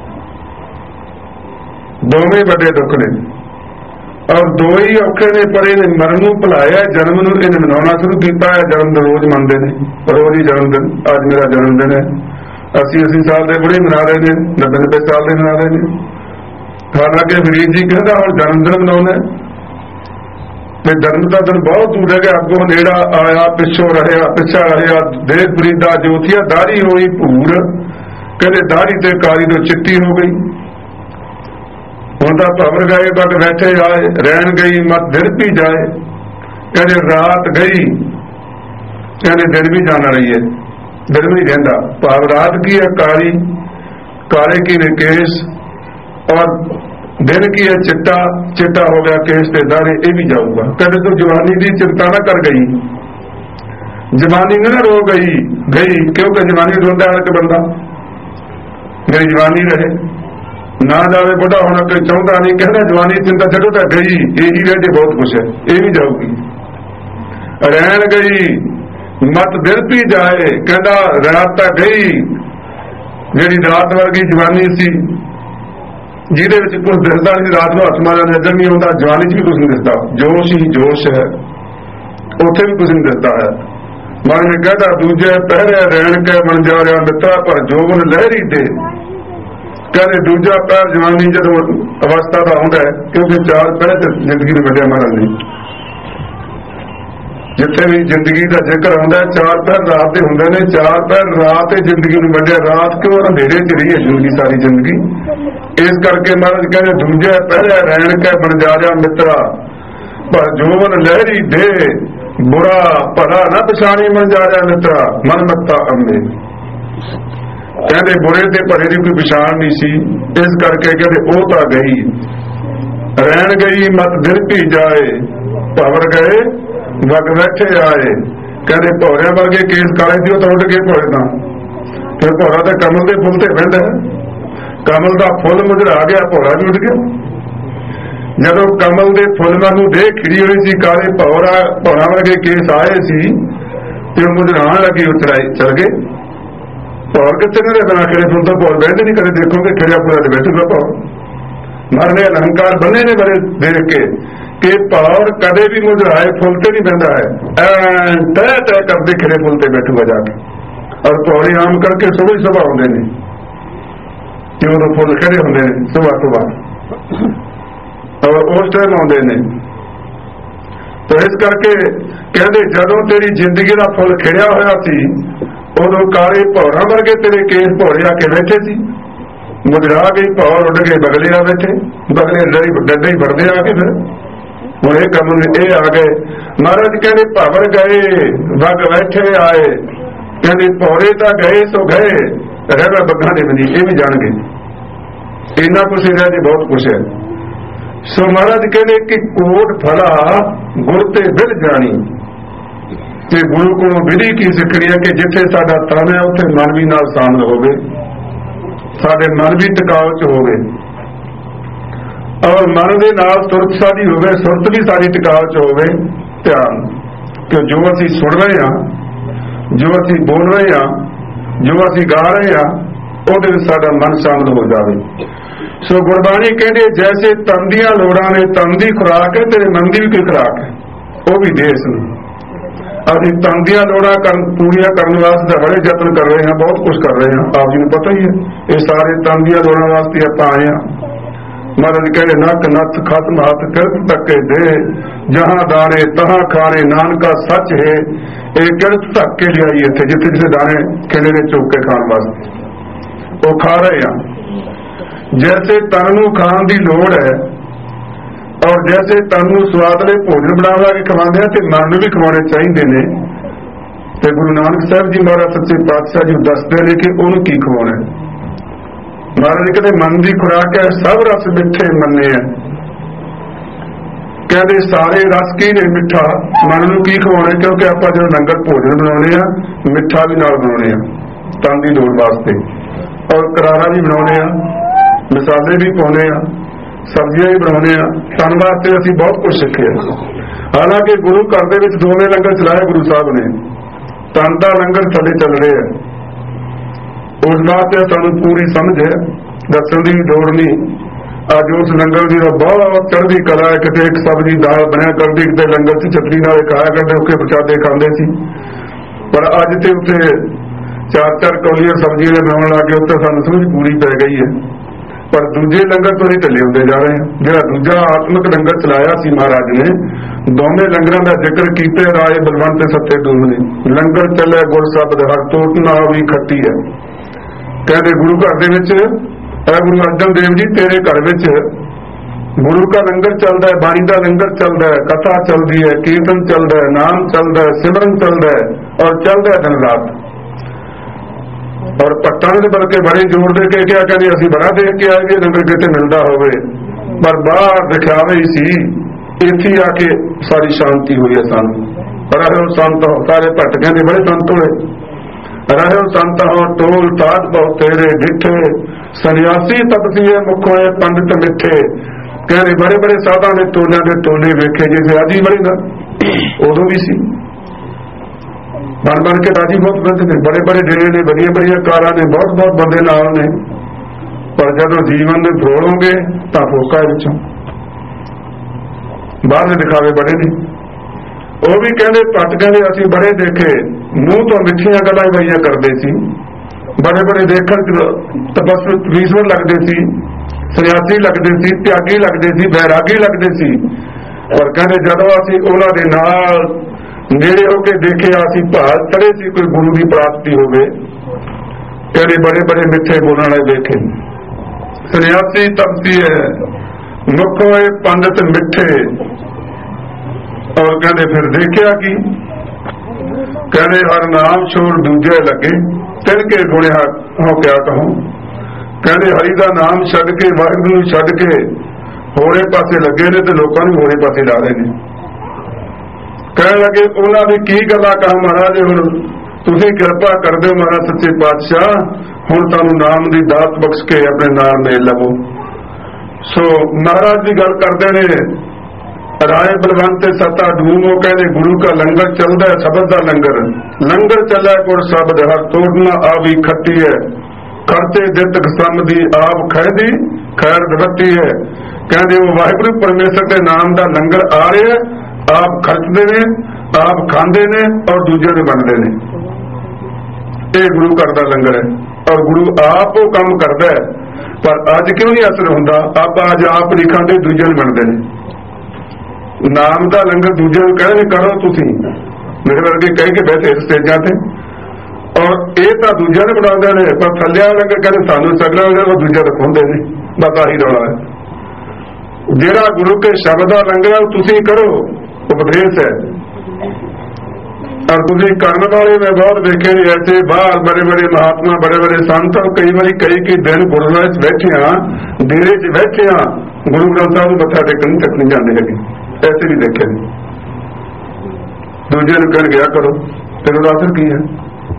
ਦੋਵੇਂ ਵੱਡੇ ਦੁੱਖ ਨੇ, ਔਰ ਦੋ ਹੀ ਔਖੇ ਨੇ, ਪਰ ਇਹਨੇ ਮਰਨ ਨੂੰ ਭੁਲਾਇਆ, ਜਨਮ ਨੂੰ ਇਹਨੇ ਮਨਾਉਣਾ ਸ਼ੁਰੂ ਕੀਤਾ ਹੈ। ਜਨਮ ਦਿਨ ਰੋਜ਼ ਮੰਨਦੇ ਨੇ, ਰੋਜ਼ ਹੀ ਜਨਮ ਦਿਨ, ਅੱਜ ਮੇਰਾ ਜਨਮ ਦਿਨ ਹੈ। 80 ਸਾਲ ਦੇ ਬੁੜੇ ਮਨਾ ਰਹੇ ਨੇ, 90 ਸਾਲ ਦੇ ਮਨਾ ਰਹੇ ਨੇ। ਹਾਲਾਂਕਿ ਫਰੀਦ ਜੀ ਕਹਿੰਦਾ ਹੁਣ ਜਨਮ ਦਿਨ ਮਨਾਉਣਾ ਤੇ ਜਨਮ ਦਾ ਦਿਨ ਬਹੁਤ ਦੂਰ ਹੈ, ਅੱਗੋਂ ਨੇੜਾ ਆਇਆ, ਪਿੱਛੋਂ ਪਿੱਛਾ ਰਹਿਆ, ਦੇਖ ਫਰੀਦਾ ਜੋਤੀਆ, ਦਾੜੀ ਹੋਈ ਭੂਰ, ਕਹਿੰਦੇ ਦਾੜੀ ਤੇ ਕਾਲੀ ਤੋਂ ਚਿੱਟੀ ਹੋ ਗਈ। ਹੁਣ ਤਾਂ ਭਵਰ ਗਏ ਬਗ ਬੈਠੇ ਆਏ, ਰਹਿਣ ਗਈ ਮਤ ਦਿਨ ਵੀ ਜਾਏ। ਕਹਿੰਦੇ ਰਾਤ ਗਈ, ਕਹਿੰਦੇ ਦਿਨ ਵੀ ਜਾਣ ਰਹੀ ਹੈ, ਦਿਨ ਵੀ ਰਹਿੰਦਾ। ਭਾਵ ਰਾਤ ਕੀ ਹੈ ਕਾਲੀ, ਕਾਲੇ ਕੀ ਨੇ ਕੇਸ, ਔਰ ਦਿਨ ਕੀ ਹੈ ਚਿੱਟਾ, ਚਿੱਟਾ ਹੋ ਗਿਆ ਕੇਸ ਤੇ ਦਾੜੇ, ਇਹ ਵੀ ਜਾਊਗਾ। ਕਹਿੰਦੇ ਤੂੰ ਜਵਾਨੀ ਦੀ ਚਿੰਤਾ ਨਾ ਕਰ ਗਈ, ਜਵਾਨੀ ਨਾ ਰੋ ਗਈ, ਕਿਉਂਕਿ ਜਵਾਨੀ ਰੋਂਦਾ ਹੈ ਕਿ ਬੰਦਾ ਮੇਰੀ ਜਵਾਨੀ ਰਹੇ ਨਾ ਜਾਵੇ, ਬੁੱਢਾ ਹੋਣਾ ਕੋਈ ਚਾਹੁੰਦਾ ਨਹੀਂ। ਕਹਿੰਦਾ ਜਵਾਨੀ ਚਿੰਤਾ ਛੱਡੋ ਤਾਂ ਗਈ, ਇਹੀ ਰਹਿੰਦੇ ਬਹੁਤ ਕੁਛ ਹੈ, ਇਹ ਵੀ ਜਾਊਗੀ। ਰਹਿਣ ਗਈ ਮਤ ਦਿਲ ਵੀ ਜਾਏ, ਕਹਿੰਦਾ ਰਾਤ ਤਾਂ ਗਈ, ਜਿਹੜੀ ਰਾਤ ਵਰਗੀ ਜਵਾਨੀ ਸੀ ਜਿਹਦੇ ਵਿੱਚ ਕੁਝ ਦਿਸਦਾ ਨਹੀਂ, ਰਾਤ ਨੂੰ ਹੱਥ ਮਾਰਿਆ ਨਜ਼ਰ ਨਹੀਂ ਆਉਂਦਾ, ਜਵਾਨੀ 'ਚ ਵੀ ਕੁਝ ਨਹੀਂ ਦਿਸਦਾ। ਜੋਸ਼ ਹੀ ਜੋਸ਼ ਹੈ, ਉੱਥੇ ਵੀ ਕੁਝ ਨਹੀਂ ਦਿਸਦਾ ਹੈ। ਮਨ ਨੇ ਕਹਿੰਦਾ ਦੂਜੇ ਪਹਿਰੇ ਰਹਿਣ ਕੇ ਬਣ ਜਾ ਰਿਹਾ ਮਿੱਤਰਾ, ਪਰ ਜੋਬਨ ਲਹਿਰੀ ਦੇ। ਕਹਿੰਦੇ ਦੂਜਾ ਪਹਿਰ ਜਵਾਨੀ ਜਦੋਂ ਅਵਸਥਾ ਦਾ ਆਉਂਦਾ ਹੈ, ਕਿਉਂਕਿ ਚਾਰ ਪਹਿਰ ਤੇ ਜ਼ਿੰਦਗੀ ਨੂੰ ਵੱਡਿਆ ਮਾਰਨ ਲਈ, ਜਿੱਥੇ ਵੀ ਜ਼ਿੰਦਗੀ ਦਾ ਜ਼ਿਕਰ ਆਉਂਦਾ ਚਾਰ ਪਹਿਰ ਰਾਤ ਦੇ ਹੁੰਦੇ ਨੇ। ਚਾਰ ਪਹਿਰ ਰਾਤ ਤੇ ਜ਼ਿੰਦਗੀ ਨੂੰ ਵੱਡਿਆ, ਰਾਤ ਕਿਉਂ ਅੰਧੇਰੇ 'ਚ ਰਹੀ ਹੈ ਜ਼ਿੰਦਗੀ, ਸਾਰੀ ਜ਼ਿੰਦਗੀ। ਇਸ ਕਰਕੇ ਮਹਾਰਾਜ ਕਹਿੰਦੇ ਦੂਜੇ ਪਹਿਰੇ ਰਹਿਣ ਕੇ ਬਣ ਜਾ ਰਿਹਾ ਮਿੱਤਰਾ, ਪਰ ਜੋਬਨ ਲਹਿਰੀ ਦੇ। ਬੁਰਾ ਭਲਾ ਨਾ ਪਛਾਣੀ ਬਣ ਜਾ ਰਿਹਾ ਮਿੱਤਰਾ, ਮਨ ਮੱਤਾ ਅੰਨੇ। ਕਹਿੰਦੇ ਬੁਰੇ ਤੇ ਭਲੇ ਦੀ ਕੋਈ ਪਛਾਣ ਨਹੀਂ ਸੀ, ਇਸ ਕਰਕੇ ਕਹਿੰਦੇ ਉਹ ਤਾਂ ਗਈ। ਰਹਿਣ ਗਈ ਮਤ ਦਿਨ ਵੀ ਜਾਏ, ਭਵਰ ਗਏ ਵਗ ਬੈਠੇ ਆਏ। ਕਹਿੰਦੇ ਭੌਰਿਆਂ ਵਰਗੇ ਕੇਸ ਕਾਲੇ ਸੀ, ਉਹ ਤਾਂ ਉੱਡ ਗਏ ਭੌਰੇ ਤਾਂ। ਫਿਰ ਭੌਰਾ ਤਾਂ ਕਮਲ ਦੇ ਫੁੱਲ ਤੇ ਬਹਿੰਦਾ, ਕਮਲ ਦਾ ਫੁੱਲ ਮੁਝਰਾ ਗਿਆ, ਭੌਰਾ ਵੀ ਉੱਡ ਗਿਆ। ਜਦੋਂ ਕਮਲ ਦੇ ਫੁੱਲ ਨੂੰ ਦੇਖ ਖਿੜੀ ਹੋਈ ਸੀ, ਕਾਲੇ ਭੌਰਾ ਵਰਗੇ ਕੇਸ ਆਏ ਸੀ ਤੇ ਉਹ ਮੁਝਰਾਉਣ ਲੱਗੀ, ਉਹ ਚਲ ਗਏ। ਭੌਰ ਕਿੱਥੇ ਨੇ ਬਣਾ ਖੜੇ ਫੁੱਲ ਤੋਂ ਭੌਰ ਬਹਿੰਦੇ ਨਹੀਂ, ਕਦੇ ਦੇਖੋਗੇ ਖਿੜਿਆ ਫੁੱਲਾਂ ਤੇ ਬੈਠੂਗਾ ਭੌਰ। ਮਰਨੇ ਅਲੰਕਾਰ ਬੰਨੇ ਨੇ ਬੜੇ ਦੇਖ ਕੇ ਕਿ ਭੌਰ ਕਦੇ ਵੀ ਮੁਝਰਾਏ ਫੁੱਲ ਤੇ ਨਹੀਂ ਬਹਿੰਦਾ ਹੈ, ਤੈ ਤੈ ਕਰਦੇ ਖਿੜੇ ਫੁੱਲ ਤੇ ਬੈਠੂਗਾ ਜਾ ਕੇ। ਔਰ ਭੌਰੇ ਆਮ ਕਰਕੇ ਸੁਬਹ ਸੁਬਹ ਆਉਂਦੇ ਨੇ, ਕਿ ਉਦੋਂ ਫੁੱਲ ਖੜੇ ਹੁੰਦੇ ਨੇ ਸੁਬਹ, ਔਰ ਉਸ ਟਾਈਮ ਆਉਂਦੇ ਨੇ। ਤਾਂ ਇਸ ਕਰਕੇ ਕਹਿੰਦੇ ਜਦੋਂ ਤੇਰੀ ਜ਼ਿੰਦਗੀ ਦਾ ਫੁੱਲ ਖਿੜਿਆ ਹੋਇਆ ਸੀ, ਉਦੋਂ ਕਾਲੇ ਭੌਰਾਂ ਵਰਗੇ ਤੇਰੇ ਕੇਸ ਭੌਰੇ ਆ ਕੇ ਬੈਠੇ ਸੀ। ਮੁਝਰਾ ਗਈ ਭੌਰ, ਉੱਡ ਕੇ ਬਗਲੇ ਆ ਬੈਠੇ, ਬਗਲੇ ਡੱਡੇ ਹੀ ਵੜਦੇ ਆ ਕੇ। ਫਿਰ ਹੁਣ ਇਹ ਕਮਲ ਇਹ ਆ ਗਏ। ਮਹਾਰਾਜ ਕਹਿੰਦੇ ਭਵਰ ਗਏ ਵਗ ਬੈਠੇ ਆਏ। ਕਹਿੰਦੇ ਭੌਰੇ ਤਾਂ ਗਏ ਸੋ ਗਏ, ਰਹਿਣਾ ਬੱਗਾਂ ਦੇ ਬਣੀ, ਇਹ ਵੀ ਜਾਣ ਗਏ। ਇੰਨਾ ਕੁਛ ਇਹਨਾਂ ਦੀ ਬਹੁਤ ਕੁਛ ਹੈ। ਸੋ ਮਹਾਰਾਜ ਕਹਿੰਦੇ ਕਿ ਕੋਟ ਫਲਾ ਗੁਰ ਤੇ ਵਿਲ ਜਾਣੀ, ਤੇ ਗੁਰੂ ਕੋਲੋਂ ਵਿਧੀ ਕੀ ਸਿੱਖਣੀ ਹੈ ਕਿ ਜਿੱਥੇ ਸਾਡਾ ਤਨ ਹੈ ਉੱਥੇ ਮਨ ਵੀ ਨਾਲ ਸ਼ਾਮਲ ਹੋਵੇ, ਸਾਡੇ ਮਨ ਵੀ ਟਿਕਾਓ 'ਚ ਹੋਵੇ, ਔਰ ਮਨ ਦੇ ਨਾਲ ਸੁਰਤ ਸਾਡੀ ਹੋਵੇ, ਸੁਰਤ ਵੀ ਸਾਡੀ ਟਿਕਾਓ 'ਚ ਹੋਵੇ। ਧਿਆਨ ਕਿ ਜੋ ਅਸੀਂ ਸੁਣ ਰਹੇ ਹਾਂ, ਜੋ ਅਸੀਂ ਬੋਲ ਰਹੇ ਹਾਂ, ਜੋ ਅਸੀਂ ਗਾ ਰਹੇ ਹਾਂ, ਉਹਦੇ ਵਿੱਚ ਸਾਡਾ ਮਨ ਸ਼ਾਮਲ ਹੋ ਜਾਵੇ। ਸੋ ਗੁਰਬਾਣੀ ਕਹਿੰਦੇ ਜੈਸੇ ਤਨ ਦੀਆਂ ਲੋੜਾਂ ਨੇ, ਤਨ ਦੀ ਖੁਰਾਕ ਹੈ, ਤੇਰੇ ਮਨ ਦੀ ਵੀ ਕੋਈ ਖੁਰਾਕ ਹੈ, ਉਹ ਵੀ ਦੇਸ ਨੂੰ। ਅਸੀਂ ਤਨ ਦੀਆਂ ਲੋੜਾਂ ਪੂਰੀਆਂ ਕਰਨ ਵਾਸਤੇ ਬੜੇ ਯਤਨ ਕਰ ਰਹੇ ਹਾਂ, ਬਹੁਤ ਕੁਝ ਕਰ ਰਹੇ ਹਾਂ, ਆਪ ਜੀ ਨੂੰ ਪਤਾ ਹੀ ਹੈ। ਇਹ ਸਾਰੇ ਤਨ ਦੀਆਂ ਲੋੜਾਂ ਵਾਸਤੇ ਆਪਾਂ ਆਏ ਹਾਂ। ਮਹਾਰਾਜ ਕਹਿੰਦੇ ਨੱਕ ਨੱਥ ਖਤਮ ਹੱਥ ਕਿਰਤ ਧੱਕੇ ਦੇ, ਜਹਾਂ ਦਾਣੇ ਤਹਾਂ ਖਾਣੇ ਨਾਨਕਾ ਸੱਚ ਹੈ। ਇਹ ਕਿਰਤ ਧੱਕੇ ਲਿਆਈ ਇੱਥੇ, ਜਿੱਥੇ ਜਿੱਥੇ ਦਾਣੇ ਖੇਲੇ ਨੇ ਚੁੱਕ ਕੇ ਖਾਣ ਵਾਸਤੇ, ਉਹ ਖਾ ਰਹੇ ਆ। ਜੈਸੇ ਤਨ ਨੂੰ ਖਾਣ ਦੀ ਲੋੜ ਹੈ, ਔਰ ਜੈਸੇ ਤਨ ਨੂੰ ਸਵਾਦਲੇ ਭੋਜਨ ਬਣਾ ਕੇ ਖਵਾਉਂਦੇ ਆ, ਤੇ ਮਨ ਨੂੰ ਵੀ ਖਵਾਉਣੇ ਚਾਹੀਦੇ ਨੇ। ਤੇ ਗੁਰੂ ਨਾਨਕ ਸਾਹਿਬ ਜੀ ਮਹਾਰਾਜ ਸੱਚੇ ਪਾਤਸ਼ਾਹ ਜੀ ਦੱਸਦੇ ਨੇ ਕਿ ਉਹਨੂੰ ਕੀ ਖਵਾਉਣਾ। ਮਹਾਰਾਜ ਕਹਿੰਦੇ ਮਨ ਦੀ ਖੁਰਾਕ ਹੈ, ਸਭ ਰਸ ਮਿੱਠੇ ਮੰਨੇ ਆ। ਕਹਿੰਦੇ ਸਾਰੇ ਰਸ ਕੀ ਨੇ? ਮਿੱਠਾ। ਮਨ ਨੂੰ ਕੀ ਖਵਾਉਣਾ? ਕਿਉਂਕਿ ਆਪਾਂ ਜਦੋਂ ਲੰਗਰ ਭੋਜਨ ਬਣਾਉਣੇ ਆ, ਮਿੱਠਾ ਵੀ ਨਾਲ ਬਣਾਉਣੇ ਆ ਤਨ ਦੀ ਲੋੜ ਵਾਸਤੇ, ਔਰ ਕਰਾਰਾ ਵੀ ਬਣਾਉਣੇ ਆ, ਮਸਾਲੇ ਵੀ ਪਾਉਣੇ ਆ, ਸਬਜ਼ੀਆਂ ਵੀ ਬਣਾਉਣੇ ਆ। ਤਨ ਵਾਸਤੇ ਅਸੀਂ ਬਹੁਤ ਕੁਝ ਸਿੱਖਿਆ। ਹਾਲਾਂਕਿ ਗੁਰੂ ਘਰ ਦੇ ਵਿੱਚ ਦੋਵੇਂ ਲੰਗਰ ਚਲਾਏ ਗੁਰੂ ਸਾਹਿਬ ਨੇ, ਤਨ ਦਾ ਲੰਗਰ ਥੱਲੇ ਚੱਲ ਰਿਹਾ, ਉਸ ਵਾਸਤੇ ਸਾਨੂੰ ਪੂਰੀ ਸਮਝ ਹੈ, ਦੱਸਣ ਦੀ ਲੋੜ ਨਹੀਂ। ਅੱਜ ਉਸ ਲੰਗਰ ਦੀ ਬਹੁਤ ਚੜ੍ਹਦੀ ਕਲਾ ਹੈ, ਕਿਤੇ ਇੱਕ ਸਬਜ਼ੀ ਦਾਲ ਬਣਿਆ ਕਰਦੀ, ਕਿਤੇ ਲੰਗਰ 'ਚ ਚਟਨੀ ਨਾਲ ਖਾਇਆ ਕਰਦੇ, ਉੱਕੇ ਪ੍ਰਸ਼ਾਦੇ ਖਾਂਦੇ ਸੀ। ਪਰ ਅੱਜ ਤੇ ਉੱਥੇ 4-4 ਕੌਲੀਆਂ ਸਬਜ਼ੀਆਂ ਦੇ ਬਣਾਉਣ ਲੱਗ ਗਏ, ਉੱਥੇ ਸਾਨੂੰ ਸਮਝ ਪੂਰੀ ਪੈ ਗਈ ਹੈ। ਪਰ ਦੂਜੇ ਲੰਗਰ ਤੋਂ ਨਹੀਂ ਢੱਲੇ ਹੁੰਦੇ ਜਾ ਰਹੇ ਆ। ਜਿਹੜਾ ਦੂਜਾ ਆਤਮਿਕ ਲੰਗਰ ਚਲਾਇਆ ਸੀ ਮਹਾਰਾਜ ਨੇ, ਦੋਵੇਂ ਲੰਗਰਾਂ ਦਾ ਜ਼ਿਕਰ ਕੀਤੇ, ਰਾਏ ਬਲਵੰਤ ਤੇ ਸੱਤੇ ਡੂਬ ਨੇ। ਲੰਗਰ ਚੱਲੇ ਗੁਰ ਸ਼ਬਦ ਹਰ ਤੋਟ ਨਾ ਹੋਈ ਖੱਟੀ ਹੈ। ਕਹਿੰਦੇ ਗੁਰੂ ਘਰ ਦੇ ਵਿੱਚ, ਗੁਰੂ ਅਰਜਨ ਦੇਵ ਜੀ ਤੇਰੇ ਘਰ ਵਿੱਚ गुरु का लंगर चलता है, बाणी का लंगर चलता है, कथा चलती है, कीर्तन चलता है, नाम चलता है, सिमरन चलता है और चलता है दिन रात। और भट्टां ने बल्कि बड़े जोर दे के क्या कहते असीं बड़ा देख के आए भी लंगर किते मिलता होवे, पर बाहर दिखावे ही सी, इत्थे आके सारी शांति हुई है। सानू रहो संत हो, सारे भट्ट कहते बड़े संत होए, रहो संत हो टोल ताज बहु तेरे डिठे, सन्यासी तपसीए मुखों पंडित मिठे। कहते बड़े बड़े साधा ने टोलियां के टोले वेखे, जिसे आज ही बड़े उदों भी सी, बन बन के राजी बहुत बंदे ने, बड़े बड़े डेरे ने, बड़िया बड़िया कारा ने, बहुत बहुत बंदे नाल ने, पर जदों जीवन में फरोलोगे तो फोका विचों बाहर दिखावे बड़े ने। वो भी कहते भट्ट कहते असीं बड़े देखे, मूँह तो मिठियां गल्लां बड़ियां करते सी, बड़े बड़े देखण तपस्वीश्वर लगते सी, सन्यासी लगते सी, त्यागी लगते सी, बैरागी लगते सी, पर कहते जदों असीं उन्हां दे नाल नेड़े होके देखे असीं भाल चढ़े सी कोई गुरु की प्राप्ति होवे, कहते बड़े बड़े मिठे बोलण वाले देखे, सन्यासी तपसी है मुख होए पंडित मिठे। और कहते फिर देखिया कि कहते हर नाम छोड़ दूजे लगे, तिनके गुणे हो क्या कहूं। कहते हरि का नाम छड्ड के वाहिगुरू छड्ड के होरे पासे लगे ने, तो लोगों ने होरे पासे ला रहे हैं। कह लगे उन्होंने भी की गल्लां कहा महाराज, हुण तुसीं किरपा कर दो महाराज सच्चे पातशाह, हुण तुहानूं नाम की दात बख्श के अपने नाम मेल लवो। सो महाराज की गल करते ने, राय बलवंत सता ढूमो, कहने गुरु का लंगर चलता है, शब्द का लंगर, लंगर चला गुर शब्द हर तोड़ना आवी खट्टी है, करते दित कसम दी आप खैदी खैर दवट्टी है। कहते वो वाहिगुरू परमेश्वर के नाम का लंगर आ रहा है, आप खर्चते ने, आप खाते ने और दूजे ने बनते ने। ये गुरु करता लंगर है और गुरु आप वो काम करता है, पर अज क्यों नहीं असर होंदा, आप अज आप नहीं खाते दूजे ने बनते हैं। नाम का लंगर दूजे को कहने करो तुसी, मेरे वर्गे कह के बैठे स्टेजा से, और ये तो दूजे ने बनाते हैं, पर थल्ले लंगर कहते सानू सगला लंगर वो दूजे रखवाते हैं। बस आही रौला है। जेड़ा गुरु के शब्द का लंगर है तुसी करो, उपदेश है। और तुसी करने वाले मैं बहुत देखे नहीं, ऐसे बाहर बड़े बड़े महात्मा बड़े बड़े संत कई बार कई दिन गुरुद्वारे बैठे हाँ, डेरे च बैठे हाँ, गुरु ग्रंथ साहब को मत्था टेकन तक नहीं जाते है, ऐसे भी देखे दूजे कह गया करो, तेरे असर की है।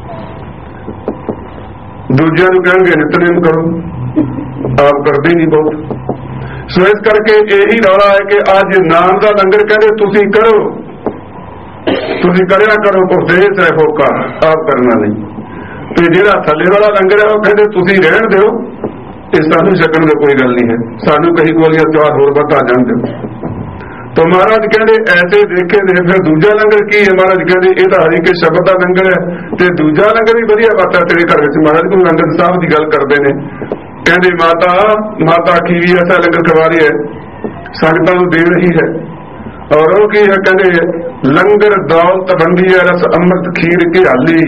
दूजे कह नितनेम करो, आप करते नहीं बहुत। सो इस करके यही रौला है कि अज नाम का लंगर कहते तुसी करो, तुसी करया करो, उपदेश है फोका, आप करना नहीं। तो जिहड़ा थल्ले वाला लंगर है वो कहते तुसी रहन दो, ये सानू छकण की कोई गल नहीं है, सानू कहीं गोलियां चार होर बता जान दो। तो महाराज कहते ऐसे देखे ने। फिर दूजा लंगर की है, महाराज कहते ये तो हरि के शब्द का लंगर है, तो दूजा लंगर भी वधिया बात है तेरे घर में। महाराज गुरु अंगद साहब की गल करते हैं, कहते माता खीरी ऐसा लंगर करवा रही है, संगतां नूं दे रही है, और वो की है कहते लंगर दौलत बंदी है, रस अमृत खीर की हाली।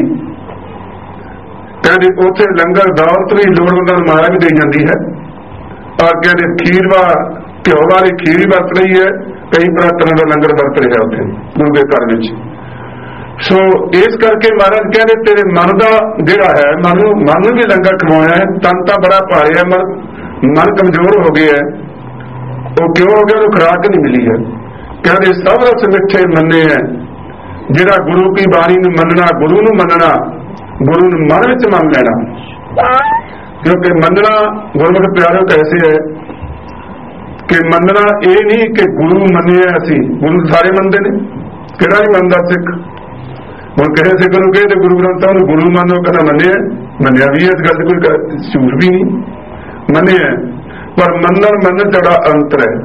कहते उसे लंगर दौलत भी लोड़वंदां नूं माया भी दे जाती है, और कहते खीर वा घ्यो वाली खीर वरत रही है, कई तरह का लंगर वरत रहा है उत्थे गुरु के घर में। सो इस करके महाराज कहते तेरे मन का जिहड़ा है, मन भी लंगर खवाया है, तन तो बड़ा भारी है, मन कमजोर हो गया है। वो क्यों हो गया, खुराक नहीं मिली है। कहते सब रस मिठे मन्ने है, जिहड़ा गुरु की बाणी नूं मनना, गुरु नूं मनना, गुरु नूं मन विच मन लेना। क्योंकि मनना गुरमुख प्यारों कैसे है कि मनना ये नहीं कि गुरु मनिए, असी गुरु सारे मनते ने, किहड़ा नहीं मनता सिख। हुण किसी सिख नूं कहे गुरु ग्रंथ साहिब नूं गुरु मानो, कहना मनिया, मनिया भी इस गल कोई झूठ भी नहीं, मनिया, पर मनन जड़ा अंतर है।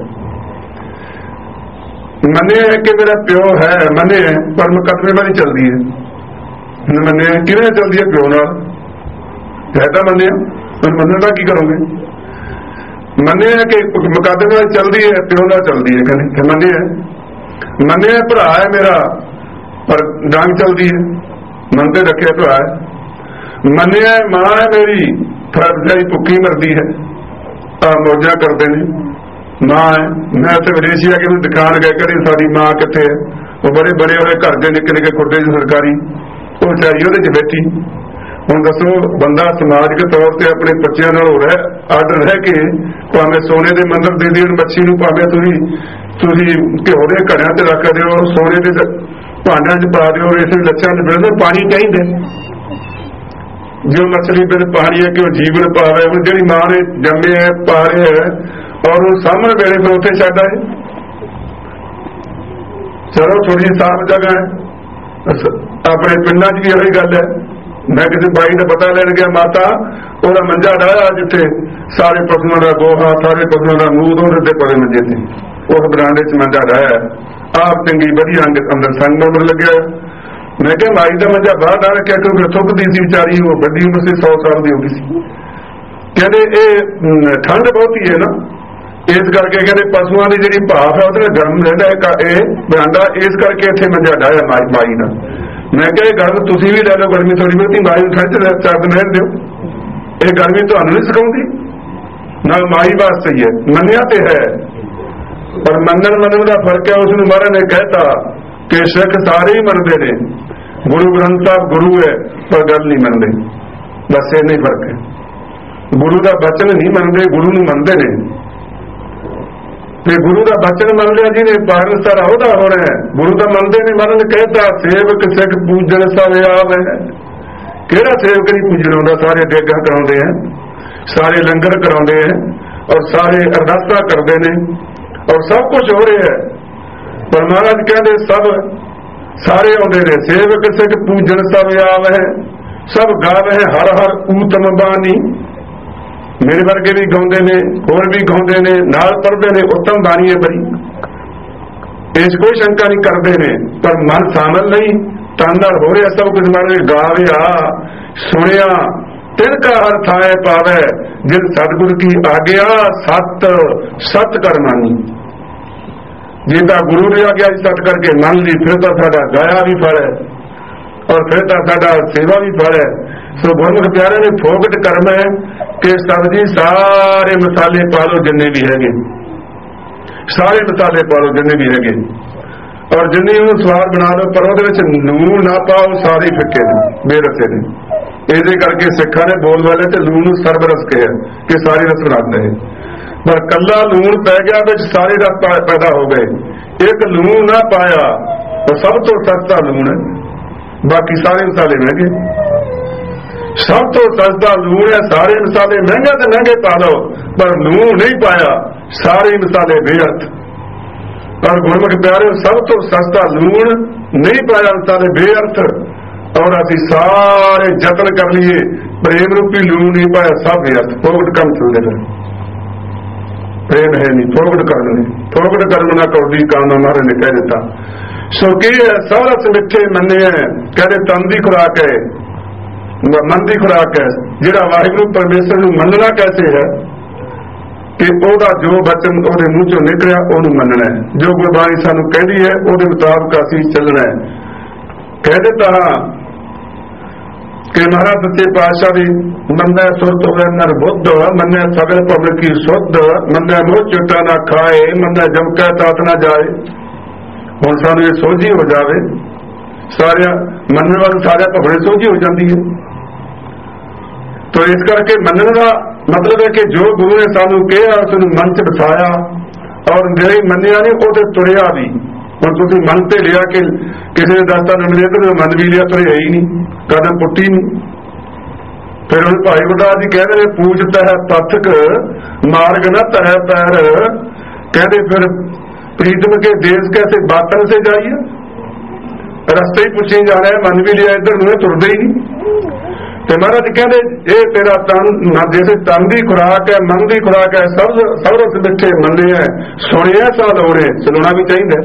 मनिया है कि मेरा प्यो है, मने पर मुकदमे वाली चलती है, मनिया किवें चलती है, प्यो नाल है तो मनिया, मनन का की करोगे। मनिया है कि मुकदमे वाली चलती है, प्यो नाल चलती है, कहते मनिया मनिया भरा है मेरा, पर डांग चलती है, मनते रखे भरा है। मनिया मां है मेरी, फर्जाई भुखी मरदी है, मौजा करते हैं, मां है, मैं उत्थे विदेशी आके मैं दिखाण गए करी साडी मां कित्थे है, वो बड़े बड़े वाले घर के निक्के निक्के खुर्दे सरकारी, वो बेचारी ਉਹਦੇ 'ਚ बैठी। ਹੁਣ ਦੱਸੋ ਬੰਦਾ ਸਮਾਜਿਕ ਤੌਰ ਤੇ ਆਪਣੇ ਬੱਚਿਆਂ ਨਾਲ ਹੋ ਰਿਹਾ ਅੱਡ ਰਹਿ ਕੇ ਭਾਵੇਂ ਸੋਨੇ ਦੇ ਮੰਦਰ ਦੇ ਦੇਣ ਮੱਛੀ ਨੂੰ, ਭਾਵੇਂ ਤੁਸੀਂ ਘਿਓ ਦੇ ਘੜਿਆਂ ਤੇ ਰੱਖ ਦਿਓ, ਸੋਨੇ ਦੇ ਭਾਂਡਿਆਂ 'ਚ ਪਾ ਦਿਓ, ਇਸੇ ਲੱਛਾਂ 'ਚ ਬਿਲਕੁਲ ਪਾਣੀ ਚਾਹੀਦਾ। जो मछली बिन पानी है कि जीवन पावे, वो जी मां ने जमे है पाले है और वो सामने वेले फिर उत्थे छड्ड आए। चलो थोड़ी साफ जगह है, अपने पिंडां 'च भी यही गल है। मैं किसी बाई का पता लैन गया, माता ओहदा मंजा डाया जिथे सारे पशुओं का गोहा, सारे पशुओं का मूत उहदे पड़े मंजे ते, उस बरांडे 'च मंजा डाया, आप चंगी वधिया अंदर संगमरमर लग्या। मैं क्या माई का मंजा बाहर डाल रखा क्योंकि थुकती सी बेचारी, वो बड़ी उम्र से 100 साल की हो गई सी। कहते ये ठंड बहुत ही है ना, इस करके कहते पशुओं की जी भाफ है वो गर्म रहता है बरांडा, इस करके इतने मंजा डाया माई का। मैं क्या गर्म तुम भी लै लो, गर्मी थोड़ी बहुती माई ठंड चादर रहन दो, ये गर्मी तुहानू नहीं सिखाउंदी ना, माई वास्ते ही है, मन्निया ते है। पर मनन का फर्क है। उसने महाराज ने कहता कि सिख सारे ही मनते ने, गुरु ग्रंथ साहब गुरु है पर गल नहीं मनते, बस ये नहीं फर्क है। गुरु का बचन नहीं मनते, गुरु नूं मनते ने। गुरु का बचन मन लिया जी ने पारण सारा होता होना है, गुरु का मनते नहीं। महाराज ने कहता सेवक सिख पूजन सब आव है। केड़ा सेवक नहीं पूजन आउंदा, सारे देगा कराउंदे हैं, सारे लंगर कराउंदे हैं और सारे अरदासा करते हैं और सब कुछ हो रहा है। पर महाराज कहते सब सारे आउंदे ने, सेवक सिख पूजन सब आव है, सब गावे हर हर ऊतम बानी। मेरे वर्गे भी गाउंदे ने, होर भी गाउंदे ने, नाल पढ़दे ने, उत्तम बानी है बड़ी, इस कोई शंका नहीं करते ने। पर मन शामिल नहीं, तन नाल हो रहा सब कुछ। महाराज गाविया सुनिया तिनका हर थाए पावे, जिन सतगुर की आज्ञा सत सत कर मानी। जे तो गुरु ने आज्ञा सत करके मान ली, फिर तो साडा गाया भी फल है और फिर तो साडा सेवा भी फल है। सो गुरमुख प्यारे ने फोकट कर्म है कि सब्जी सारे मसाले पा लो जिन्ने भी है, सारे मसाले पा लो जिन्ने भी है और जिन्नी स्वाद बना लो, पर वो लूण ना पाओ, सारे फिक्के ने बेरसे ने। इसे करके सिखा ने बोल वाले तो लूण सरबरस कहा कि सारे रस बनाते हैं, पर कला लूण पै गया बिच सारे रस पैदा हो गए। एक लूण ना पाया तो सब तो सस्ता लूण है, बाकी सारे मसाले महंगे। सब तो सस्ता लूण है, सारे मसाले महंगे तो महंगे पा लो, पर लूण नहीं पाया सारे मसाले बेअर्थ। और गुरमुख प्यारे सब तो सस्ता लूण नहीं पाया मसाले बेअर्थ, और अभी सारे जतन कर लिए प्रेम रूपी लूण नहीं पाया सब बेअर्थ। फोकट कम चलते फिर प्रेम है नहीं, फोकट करने, फोकट कर्म ना कौड़ी काम हमारे ने कह देता। सो की है सारस मिठे मन्ने है, कहते तन की खुराक है, मन की खुराक है। जिहड़ा वाहिगुरू परमेश्वर नूं मनना कैसे है कि ओहदा जो बचन ओहदे मूँह चों निकलिया ओहनूं मनना है, जो गुरबाणी सानूं कहदी है ओहदे मुताबक असीं चलना है। कह देता कि महाराज सच्चे पातशाह भी मंदा सुरत होवे नर बुद्ध, मन्ने सगल पब्लिक की शुद्ध, मन्ने मुँह चिट्टा ना खाए, मन्ने जमकै तात ना जाए। हुण सानूं ये सोझी हो जावे, सारे मनने वाले सारे भवने सोझी हो जाती है। तो इस करके मनने का मतलब है कि जो गुरु ने सानू कहा उसनूं मन च बसाया और नहीं मन्निया नहीं वो तुरिया भी। ਹੁਣ ਤੁਸੀਂ ਮਨ ਤੇ ਲਿਆ कि किसी ने दसता नरेंद्र ने मन भी लिया, तुरे है ही नहीं, कदम पुट्टी नहीं। फिर हम भाई गुरदास जी कहते हैं पूजता है पथक मार्ग न तह पैर, कहते फिर प्रीतम के देश कैसे बातन से जाइए, रस्ते ही पूछी जा रहे हैं, मन भी लिया इधर में तुरते ही नहीं। तो महाराज कहते ये तेरा तन जैसे तन की खुराक है, मन की खुराक है, सब रस मिठे मन्ने है, सुने सा लोड़े, सुनना भी चाहिए।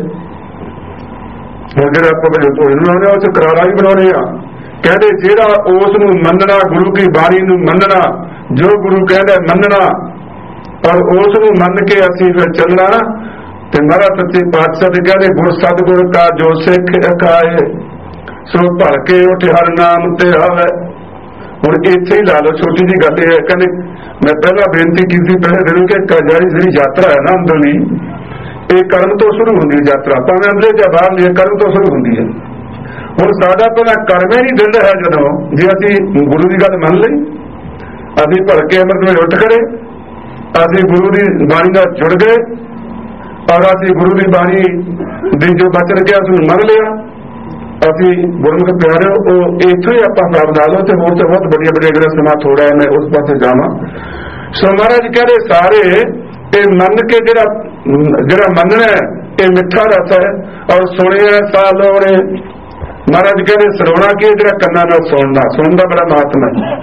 जो आप बनाने उस करारा भी बनाने आ, कहते जेड़ा उस मनना, गुरु की बाणी नूं मनना, जो गुरु कहता मनना और उस मन के असीं फिर चलना। तो महाराज सच्चे पातशाह दे कहते गुर सतगुर का जो सिख अखाए, सो भर के उठ हर नाम ते आवे। हुण इत्थे ही ला लो, छोटी जी गल है, कहते मैं पहला बेनती की थी पहले दिन कि ਜਿਹੜੀ यात्रा है ना अंदरली ਇਹ कर्म तो शुरू होंगी है यात्रा, भावें अंदर ਜਾਂ बाहरली कर्म तो शुरू होंगी है। ਹੁਣ ਸਾਡਾ ਪਹਿਲਾਂ ਕਰਮ ਹੀ ਨਹੀਂ ਦਿੰਦਾ ਹੈ। ਜਦੋਂ ਜੇ ਅਸੀਂ ਗੁਰੂ ਦੀ ਗੱਲ ਮੰਨ ਲਈ, ਅਸੀਂ ਭਰ ਕੇ ਅੰਮ੍ਰਿਤ ਵਿੱਚ ਉੱਠ ਖੜੇ, ਅਸੀਂ ਗੁਰੂ ਦੀ ਬਾਣੀ ਨਾਲ ਜੁੜ ਗਏ ਔਰ ਅਸੀਂ ਗੁਰੂ ਦੀ ਬਾਣੀ ਦੀ ਜੋ ਬਚਨ ਕਿਹਾ ਉਸਨੂੰ ਮੰਨ ਲਿਆ, ਅਸੀਂ ਗੁਰਮੁਖ ਪਿਆਰਿਓ ਉਹ ਇੱਥੋਂ ਹੀ ਆਪਾਂ ਪ੍ਰਾਪਤ ਲਾ ਲਓ। ਤੇ ਹੋਰ ਤਾਂ ਬਹੁਤ ਵੱਡੀਆਂ ਵੱਡੀਆਂ ਗੱਲਾਂ ਸਮਾਂ ਥੋੜਾ ਹੈ, ਮੈਂ ਉਸ ਪਾਸੇ ਜਾਵਾਂ। ਸੋ ਮਹਾਰਾਜ ਕਹਿੰਦੇ ਸਾਰੇ ਇਹ ਮੰਨ ਕੇ ਜਿਹੜਾ ਮੰਨਣਾ ਇਹ ਮਿੱਠਾ ਰਸ ਹੈ ਔਰ ਸੁਣਿਆ ਸਾਹ ਲਾਉਣੇ। ਮਹਾਰਾਜ ਕਹਿੰਦੇ ਸਰਵਣਾ ਕੀ ਜਿਹੜਾ ਕੰਨਾਂ ਨਾਲ ਸੁਣਨਾ, ਸੁਣਨ ਦਾ ਬੜਾ ਮਹਾਤਮ ਹੈ।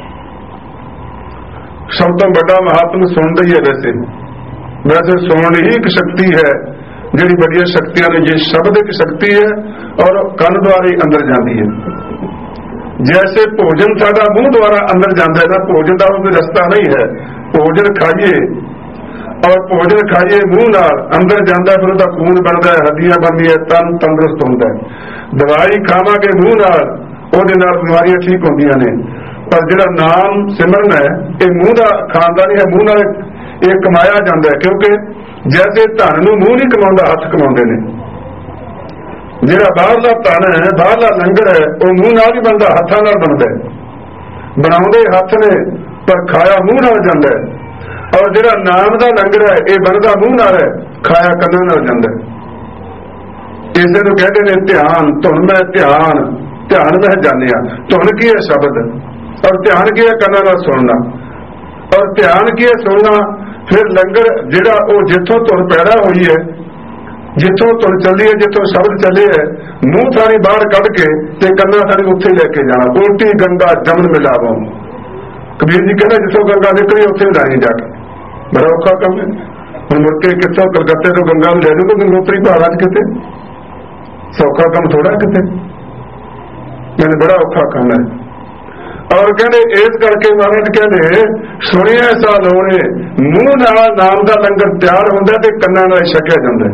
ਸਭ ਤੋਂ ਵੱਡਾ ਮਹਾਤਮ ਸੁਣਦਾ ਹੀ ਹੈ। ਵੈਸੇ ਸੁਣਨ ਹੀ ਇੱਕ ਸ਼ਕਤੀ ਹੈ ਜਿਹੜੀ ਵੱਡੀਆਂ ਸ਼ਕਤੀਆਂ ਨੇ। ਜੇ ਸ਼ਬਦ ਇੱਕ ਸ਼ਕਤੀ ਹੈ ਔਰ ਕੰਨ ਦੁਆਰਾ ਹੀ ਅੰਦਰ ਜਾਂਦੀ ਹੈ। ਜੈਸੇ ਭੋਜਨ ਸਾਡਾ ਮੂੰਹ ਦੁਆਰਾ ਅੰਦਰ ਜਾਂਦਾ ਹੈ ਨਾ, ਭੋਜਨ ਦਾ ਕੋਈ ਰਸਤਾ ਨਹੀਂ ਹੈ। ਭੋਜਨ ਖਾਈਏ ਔਰ ਭੋਜਨ ਖਾਈਏ ਮੂੰਹ ਨਾਲ ਅੰਦਰ ਜਾਂਦਾ, ਫਿਰ ਉਹਦਾ ਖੂਨ ਬਣਦਾ ਹੈ, ਹੱਡੀਆਂ ਬਣਦੀਆਂ, ਤਨ ਤੰਦਰੁਸਤ ਹੁੰਦਾ ਹੈ। ਦਵਾਈ ਖਾਵਾਂਗੇ ਮੂੰਹ ਨਾਲ, ਉਹਦੇ ਨਾਲ ਬਿਮਾਰੀਆਂ ਠੀਕ ਹੁੰਦੀਆਂ ਨੇ। ਪਰ ਜਿਹੜਾ ਨਾਮ ਸਿਮਰਨ ਹੈ ਇਹ ਮੂੰਹ ਦਾ ਖਾਂਦਾ ਨਹੀਂ ਹੈ, ਮੂੰਹ ਨਾਲ ਇਹ ਕਮਾਇਆ ਜਾਂਦਾ ਹੈ। ਕਿਉਂਕਿ ਜੈਸੇ ਧਨ ਨੂੰ ਮੂੰਹ ਨਹੀਂ ਕਮਾਉਂਦਾ, ਹੱਥ ਕਮਾਉਂਦੇ ਨੇ। ਜਿਹੜਾ ਬਾਹਰਲਾ ਧਨ ਹੈ, ਬਾਹਰਲਾ ਲੰਗਰ ਹੈ, ਉਹ ਮੂੰਹ ਨਾਲ ਹੀ ਬਣਦਾ, ਹੱਥਾਂ ਨਾਲ ਬਣਦਾ। ਬਣਾਉਂਦੇ ਹੱਥ ਨੇ ਪਰ ਖਾਇਆ ਮੂੰਹ ਨਾਲ ਜਾਂਦਾ ਹੈ। ਔਰ ਜਿਹੜਾ ਨਾਮ ਦਾ ਲੰਗਰ ਹੈ ਇਹ ਬਣਦਾ ਮੂੰਹ ਨਾਲ ਹੈ, ਖਾਇਆ ਕੰਨਾਂ ਨਾਲ ਜਾਂਦਾ। ਇਸੇ ਨੂੰ ਕਹਿੰਦੇ ਨੇ ਧਿਆਨ। ਧੁਨ ਮੈਂ ਧਿਆਨ, ਧਿਆਨ ਮੈਂ ਜਾਣਿਆ। ਧੁਨ ਕੀ ਹੈ? ਸ਼ਬਦ। ਔਰ ਧਿਆਨ ਕੀ ਹੈ? ਕੰਨਾਂ ਨਾਲ ਸੁਣਨਾ। ਔਰ ਧਿਆਨ ਕੀ ਹੈ? ਸੁਣਨਾ। ਫਿਰ ਲੰਗਰ ਜਿਹੜਾ ਉਹ ਜਿੱਥੋਂ ਧੁਨ ਪੈਦਾ ਹੋਈ ਹੈ, ਜਿੱਥੋਂ ਧੁਨ ਚੱਲੀ ਹੈ, ਜਿੱਥੋਂ ਸ਼ਬਦ ਚੱਲੇ ਹੈ, ਮੂੰਹ ਥਾਣੀ ਬਾਹਰ ਕੱਢ ਕੇ ਤੇ ਕੰਨਾਂ ਥਾਣੀ ਉੱਥੇ ਲੈ ਕੇ ਜਾਣਾ। ਉਲਟੀ ਗੰਗਾ ਜਮਨ ਮਿਲਾਵੋ। ਕਬੀਰ ਜੀ ਕਹਿੰਦਾ ਜਿੱਥੋਂ ਗੰਗਾ ਨਿਕਲੀ ਉੱਥੇ ਜਾਣੀ ਜਾ ਕੇ। ਬੜਾ ਔਖਾ ਕੰਮ ਹੈ। ਹੁਣ ਮੁੜ ਕੇ ਕਿੱਥੋਂ ਕਲਕੱਤੇ ਤੋਂ ਗੰਗਾ ਨੂੰ ਲੈ ਲੂਗਾ ਗੰਗੋਤਰੀ ਪਹਾੜਾਂ 'ਚ? ਕਿਤੇ ਸੌਖਾ ਕੰਮ ਥੋੜਾ ਕਿਤੇ, ਮੈਨੂੰ ਬੜਾ ਔਖਾ ਕੰਮ ਹੈ। ਔਰ ਕਹਿੰਦੇ ਇਸ ਕਰਕੇ ਮਹਾਰਾਜ ਕਹਿੰਦੇ ਸੁਣਿਆ ਸਾ ਲੋਣੇ, ਮੂੰਹ ਨਾਲ ਨਾਮ ਦਾ ਲੰਗਰ ਤਿਆਰ ਹੁੰਦਾ ਤੇ ਕੰਨਾਂ ਨਾਲ ਛਕਿਆ ਜਾਂਦਾ।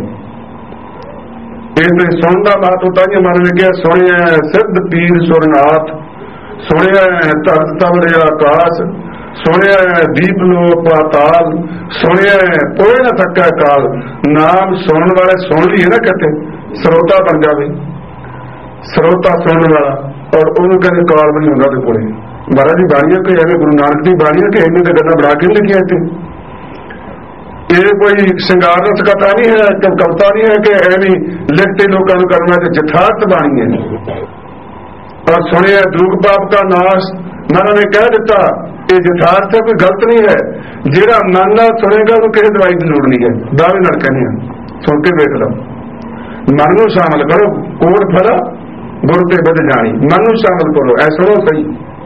ਇਹ ਸੁਣਨ ਦਾ ਬਾਤ ਹੁੰਦਾ ਜੀ। ਮਹਾਰਾਜ ਨੇ ਕਿਹਾ ਸੁਣਿਆ ਸਿੱਧ ਪੀਰ ਸੁਰਨਾਥ, ਸੁਣਿਆ ਧਰਤ ਤਵਰੇ ਆਕਾਸ਼, ਸੁਣਿਆ ਦੀਪ ਲੋ ਪਾਤਾਲ, ਸੁਣਿਆ ਕੋਈ ਨਾ ਥੱਕਾ ਕਾਲ। ਨਾਮ ਸੁਣਨ ਵਾਲੇ ਸੁਣ ਲਈਏ ਨਾ ਕਿਤੇ ਸਰੋਤਾ ਬਣ ਜਾਵੇ, ਸਰੋਤਾ ਸੁਣਨ ਵਾਲਾ। ਔਰ ਉਹਨੂੰ ਕਹਿੰਦੇ ਕਾਲ ਵੀ ਨਹੀਂ ਹੁੰਦਾ ਉਹਦੇ ਕੋਲੇ। ਮਹਾਰਾਜ ਦੀ ਬਾਣੀ ਕੋਈ ਐਵੇਂ ਗੁਰੂ ਨਾਨਕ ਦੀ ਬਾਣੀ ਹੈ ਕਿ ਇੰਨੀ ਤਾਂ ਗੱਲਾਂ ਬਣਾ ਕੇ ਲਿਖੀਆਂ ਇੱਥੇ। ਇਹ ਕੋਈ ਸ਼ਿੰਗਾਰ ਰਸ ਕਥਾ ਨਹੀਂ ਹੈ, ਕਵਿਤਾ ਨਹੀਂ ਹੈ ਕਿ ਐਵੇਂ ਲਿਖਤੇ ਲੋਕਾਂ ਨੂੰ ਕਰਨਾ ਤੇ ਯਥਾਰਥ ਬਾਣੀ ਹੈ। ਔਰ ਸੁਣਿਆ ਦੁੱਖ ਪਾਪ ਦਾ ਨਾਸ਼। ਮਹਾਰਾਜ ਨੇ ਕਹਿ ਦਿੱਤਾ ਇਹ ਯਥਾਰਥ ਹੈ, ਕੋਈ ਗਲਤ ਨਹੀਂ ਹੈ। ਜਿਹੜਾ ਮਨ ਨਾਲ ਸੁਣੇਗਾ ਉਹਨੂੰ ਕਿਸੇ ਦਵਾਈ ਦੀ ਲੋੜ ਨਹੀਂ ਹੈ। ਦਾਅਵੇ ਨਾਲ ਕਹਿੰਦੇ ਆ, ਸੁਣ ਕੇ ਵੇਖ ਲਓ। ਮਨ ਨੂੰ ਸ਼ਾਮਲ ਕਰੋ, ਕੋੜ ਫੜਾ ਗੁਰ ਤੇ ਵੱਧ ਜਾਣੀ। ਮਨ ਨੂੰ ਸ਼ਾਮਲ ਕਰੋ, ਐ ਸੁਣੋ ਸਹੀ।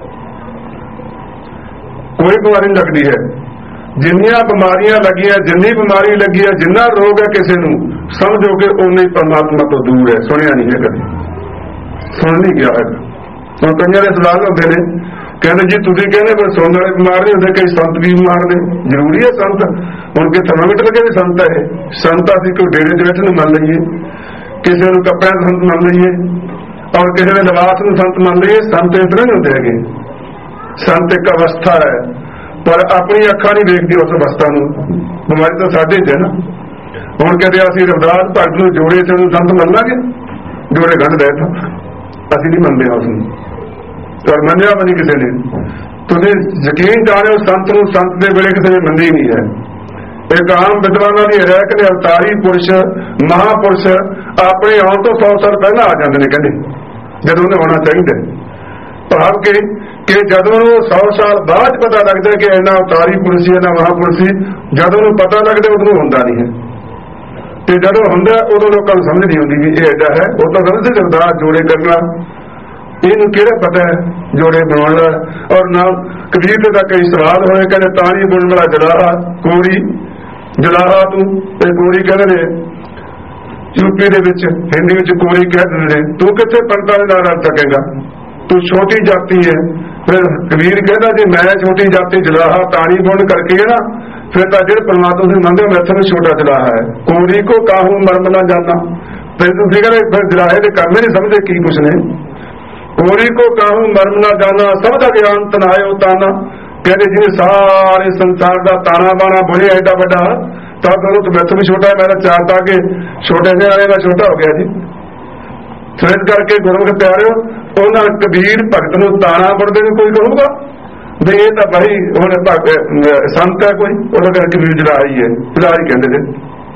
ਕੋਈ ਬਿਮਾਰੀ ਨਹੀਂ ਲੱਗਦੀ ਹੈ। ਜਿੰਨੀਆਂ ਬਿਮਾਰੀਆਂ ਲੱਗੀਆਂ, ਜਿੰਨੀ ਬਿਮਾਰੀ ਲੱਗੀ ਹੈ, ਜਿੰਨਾ ਰੋਗ ਹੈ ਕਿਸੇ ਨੂੰ, ਸਮਝੋ ਕਿ ਉਨੇ ਹੀ ਪਰਮਾਤਮਾ ਤੋਂ ਦੂਰ ਹੈ। ਸੁਣਿਆ ਨਹੀਂ ਹੈ ਕਦੇ, ਸੁਣ ਨਹੀਂ ਗਿਆ ਹੈ। ਹੁਣ ਕਈਆਂ ਦੇ ਸਵਾਲ ਹੁੰਦੇ ਨੇ, ਕਹਿੰਦੇ ਜੀ ਤੁਸੀਂ ਕਹਿੰਦੇ ਪਰ ਸੁਣਨ ਵਾਲੇ ਬਿਮਾਰ ਨਹੀਂ ਹੁੰਦੇ, ਕਈ ਸੰਤ ਵੀ ਬਿਮਾਰ ਨੇ। ਜ਼ਰੂਰੀ ਹੈ ਸੰਤ? ਹੁਣ ਕਿ ਥਰਮਾਮੀਟਰ ਲੱਗੇ ਵੀ ਸੰਤ ਹੈ? ਸੰਤ ਅਸੀਂ ਕੋਈ ਡੇਰੇ ਦੇ ਵਿੱਚ ਨੂੰ ਮੰਨ ਲਈਏ, ਕਿਸੇ ਨੂੰ ਕੱਪੜਿਆਂ ਦਾ ਸੰਤ ਮੰਨ ਲਈਏ ਔਰ ਕਿਸੇ ਦੇ ਲਿਬਾਸ ਨੂੰ ਸੰਤ ਮੰਨ ਲਈਏ। ਸੰਤ ਇਸ ਤਰ੍ਹਾਂ ਨਹੀਂ ਹੁੰਦੇ ਹੈਗੇ। ਸੰਤ ਇੱਕ ਅਵਸਥਾ ਹੈ, ਪਰ ਆਪਣੀ ਅੱਖਾਂ ਨਹੀਂ ਵੇਖਦੀ ਉਸ ਅਵਸਥਾ ਨੂੰ। ਬਿਮਾਰੀ ਤਾਂ ਸਾਡੇ 'ਚ ਹੈ ਨਾ। ਹੁਣ ਕਹਿੰਦੇ ਅਸੀਂ ਰਵਿਦਾਸ ਭਗਤ ਨੂੰ ਜੋੜੇ ਤੇ ਉਹਨੂੰ ਸੰਤ ਮੰਨ ਲਾਂਗੇ? ਜੋੜੇ ਗੰਢ ਦੇ ਤਾਂ ਅਸੀਂ ਨਹੀਂ ਮੰਨਦੇ ਉਸ ਨੂੰ, ਪਰ ਮੰਨਿਆ ਵੀ ਨਹੀਂ ਕਿਸੇ ਨੇ। ਤੁਸੀਂ ਯਕੀਨ ਜਾਣਿਓ ਸੰਤ ਨੂੰ ਸੰਤ ਦੇ ਵੇਲੇ ਕਿਸੇ ਨੇ ਮੰਨੀ ਨਹੀਂ ਹੈ। ਇੱਕ ਆਮ ਵਿਦਵਾਨਾਂ ਦੀ ਰਹਿਕ ਨੇ ਅਵਤਾਰੀ ਪੁਰਸ਼, ਮਹਾਂਪੁਰਸ਼ ਆਪਣੇ ਆਉਣ ਤੋਂ 100 ਸਾਲ ਪਹਿਲਾਂ ਆ ਜਾਂਦੇ ਨੇ, ਕਹਿੰਦੇ ਜਦੋਂ ਉਹਨੇ ਹੋਣਾ ਚਾਹੀਦਾ। ਭਾਵ ਕਿ ਜਦੋਂ ਉਹਨੂੰ 100 ਸਾਲ ਬਾਅਦ ਪਤਾ ਲੱਗਦਾ ਕਿ ਇਹਨਾਂ ਅਵਤਾਰੀ ਪੁਰਸ਼ ਸੀ, ਇਹਨਾਂ ਮਹਾਂਪੁਰਸ਼ ਸੀ, ਜਦੋਂ ਉਹਨੂੰ ਪਤਾ ਲੱਗਦਾ ਉਦੋਂ ਹੁੰਦਾ ਨਹੀਂ ਹੈ। ਤੇ ਜਦੋਂ ਹੁੰਦਾ ਉਦੋਂ ਲੋਕਾਂ ਨੂੰ ਸਮਝ ਨਹੀਂ ਆਉਂਦੀ ਵੀ ਇਹ ਐਡਾ ਹੈ। ਉਹ ਤਾਂ ਸਮਝਦੇ ਸਰਦਾਰ ਜੋੜੇ ਕਰਨਾ, ਇਹਨੂੰ ਕਿਹੜਾ ਪਤਾ ਹੈ ਜੋੜੇ ਬਣਾਉਣ ਦਾ। ਔਰ ਨਾਲ ਕਬੀਰ ਦੇ ਤਾਂ ਕਈ ਸਵਾਲ ਹੋਏ, ਕਹਿੰਦੇ ਤਾਣੀ ਬੁਣ ਵਾਲਾ ਜਲਾਹਾ ਕੋਰੀ, ਜਲਾਹਾ ਤੂੰ ਇਹ ਕੋਰੀ ਕਹਿੰਦੇ ਨੇ ਯੂਪੀ ਦੇ ਵਿੱਚ, ਹਿੰਦੀ ਵਿੱਚ ਕੋਰੀ ਕਹਿ ਦਿੰਦੇ ਨੇ। ਤੂੰ ਕਿੱਥੇ ਪੰਡਤਾਂ ਦੇ ਨਾਲ ਰਲ ਸਕੇਗਾ, ਤੂੰ ਛੋਟੀ ਜਾਤੀ ਹੈ। ਫਿਰ ਕਬੀਰ ਕਹਿੰਦਾ ਜੇ ਮੈਂ ਛੋਟੀ ਜਾਤੀ ਜਲਾਹਾ ਤਾਣੀ ਬੁਣ ਕਰਕੇ ਨਾ, ਫਿਰ ਤਾਂ ਜਿਹੜੇ ਪਰਮਾਤਮਾ ਨੂੰ ਮੰਨਦੇ ਹੋ ਮੈਥੋਂ ਵੀ ਛੋਟਾ ਜਲਾਹਾ ਹੈ। ਕੋਰੀ ਕੋ ਕਾਹੂ ਮਰਮ ਨਾ ਜਾਣਾ। ਫਿਰ ਤੁਸੀਂ ਕਹਿੰਦੇ ਫਿਰ ਜਲਾਹੇ ਦੇ ਕੰਮ ਨਹੀਂ ਸਮਝਦੇ ਕੀ ਕੁਛ ਨੇ। ਕੋਰੀ ਕੋ ਕਾਹੂ ਮਰਮ ਨਾ ਜਾਣਾ, ਸਭ ਦਾ ਗਿਆਨ ਤਨਾਇਓ ਤਾਨਾ। कहते जिन्हें सारे संसार का ताना बाना बुने एडा बड़ा तो करो तो मैथों भी छोटा है, मेरा चार था कि छोटे से वाले का छोटा हो गया जी। तो इस करके गुरु के प्यारे उन्होंने कबीर भगत नूं ताना पढ़ते ने कोई कहूगा भी ये तो भाई उन्हें संत है कोई, उन्होंने करके कबीर जलाही है, जलाही कहते थे।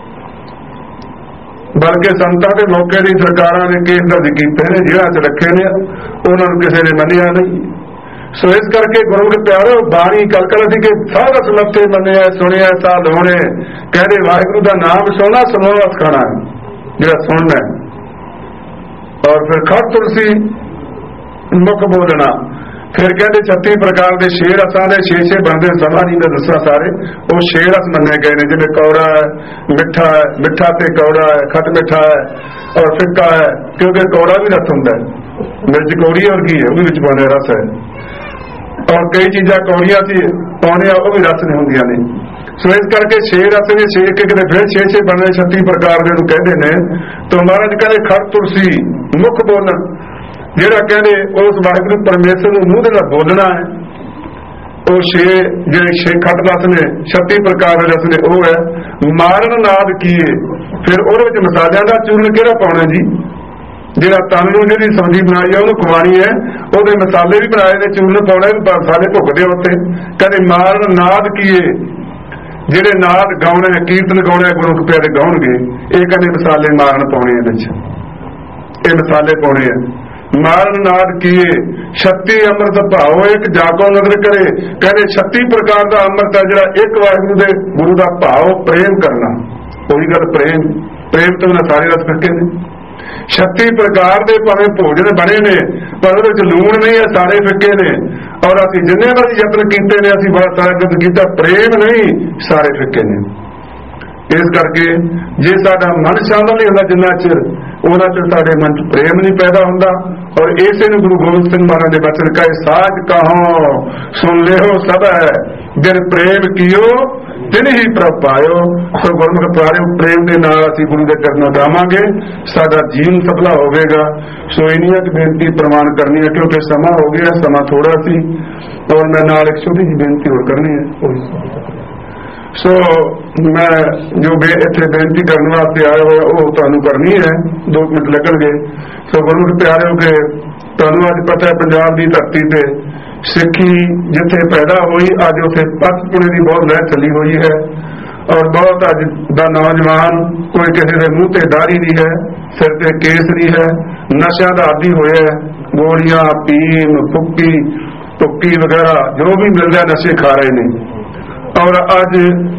बल्कि संतां के मौके की सरकारां ने केस दर्ज कीते ने, जेल੍ਹਾਂ च रखे ने, उन्होंने किसी ने मन्निया नहीं। सो इस करके गुरु के प्यारो बाणी कलकल सी कि सारा समर्थे मन्निया सुनिया साल होने, कहते वाहिगुरू का नाम सुनना सुनवा सिखाना है जो सुनना है, और फिर खड़ तुलसी मुख बोलना। फिर कहते 36 प्रकार के 6 रसां दे 6 बनते सभा नहीं मैं दसा सारे, वो 6 रस मन्ने गए ने, जिवें कौड़ा है, मिठा है, मिठा ते कौड़ा है, खट मिठा है और फिक्का है, क्योंकि कौड़ा भी रस होंदा है, मिर्च कौड़ी और की है वो भी विच पाउंदे रस है, और कई चीज़ां कौड़ियां सी पाउंदे वो भी रस नहीं होंदियां ने। सो इस करके 6 रस ने 6 के फिर 6 बनने 36 प्रकार के कहते हैं। तो महाराज कहते खड़ तुलसी मुख बोलन, ਜਿਹੜਾ ਕਹਿੰਦੇ ਉਸ ਵਾਹਿਗੁਰੂ ਪਰਮੇਸ਼ਰ ਨੂੰ ਮੂੰਹ ਦੇ ਨਾਲ ਬੋਲਣਾ ਹੈ, ਉਹ 6 ਜਿਹੜੇ 6 ਖੱਟ ਰਸ ਨੇ 36 ਪ੍ਰਕਾਰ ਦੇ ਰਸ ਨੇ, ਉਹ ਹੈ ਮਾਰਨ ਨਾਦ ਕੀਏ। ਫਿਰ ਉਹਦੇ ਵਿੱਚ ਮਸਾਲਿਆਂ ਦਾ ਚੂਰਨ ਕਿਹੜਾ ਪਾਉਣਾ ਜੀ, ਜਿਹੜਾ ਤਨ ਨੂੰ ਜਿਹੜੀ ਸਬਜ਼ੀ ਬਣਾਈ ਹੈ ਉਹਨੂੰ ਖਵਾਣੀ ਹੈ, ਉਹਦੇ ਮਸਾਲੇ ਵੀ ਬਣਾਏ ਨੇ, ਚੂਰਨ ਪਾਉਣਾ, ਮਸਾਲੇ ਭੁੱਕਦੇ ਉੱਤੇ। ਕਹਿੰਦੇ ਮਾਰਨ ਨਾਦ ਕੀਏ, ਜਿਹੜੇ ਨਾਦ ਗਾਉਣੇ ਕੀਰਤਨ ਗਾਉਣੇ ਗੁਰੂ ਪਿਆਰੇ ਗਾਉਣਗੇ, ਇਹ ਕਹਿੰਦੇ ਮਸਾਲੇ ਮਾਰਨ ਪਾਉਣੇ ਇਹਦੇ ਵਿੱਚ, ਇਹ ਮਸਾਲੇ ਪਾਉਣੇ ਆ। मारन नाद किए 36 अमृत भाओ एक जागो नदर करे, कहते 36 प्रकार का अमृत है जरा एक वाहिगुरू दे गुरु का भाव प्रेम करना। कोई गल प्रेम प्रेम तो ना सारे रस फिक्के ने, 36 प्रकार के भावें भोजन बने ने पर उहदे लूण नहीं है, सारे फिक्के ने। और असीं जिन्ने मर्जी यत्न कीते ने, असीं बड़ा सारा यत्न कीता, प्रेम नहीं, सारे फिक्के ने। इस करके जे साडा मन शांत नहीं होंदा जिन्ना चिर, उन्ना चिर साडे मन च प्रेम नहीं पैदा होंदा। और इसे ने गुरु गोबिंद सिंह महाराज ने वचन कहे साज कहो सुन लेहो सब है, जिन प्रेम कियो तिन ही प्रभ पायो। सो गुरमुख प्यारे प्रेम के नाल असीं गुरु दे चरणों जावांगे, साडा जीवन सफला होवेगा। सो इन्नियां क बेनती प्रमाण करनी है क्योंकि समा हो गया, समा थोड़ा सी, और मैं नाल एक छोटी जी बेनती होर करनी है। सो मैं जो इत्थे बेनती करने वास्ते आया हुआ वो तुहानूं करनी है, 2 मिनट लगणगे। सो गुरमुख प्यारे हो के तुहानूं अज पता है पंजाब की धरती ते सिक्खी जिथे पैदा हुई, अज उसे पतपुणे की बहुत लहर चली हुई है। और बहुत अज दा नौजवान कोई किसी के मूँह ते दाढ़ी नहीं है, सिर ते केस नहीं है, नशा का आदी होया, गोलियां पीन फुक्की तुक्की वगैरह जो भी मिल रहा नशे खा रहे हैं। और अज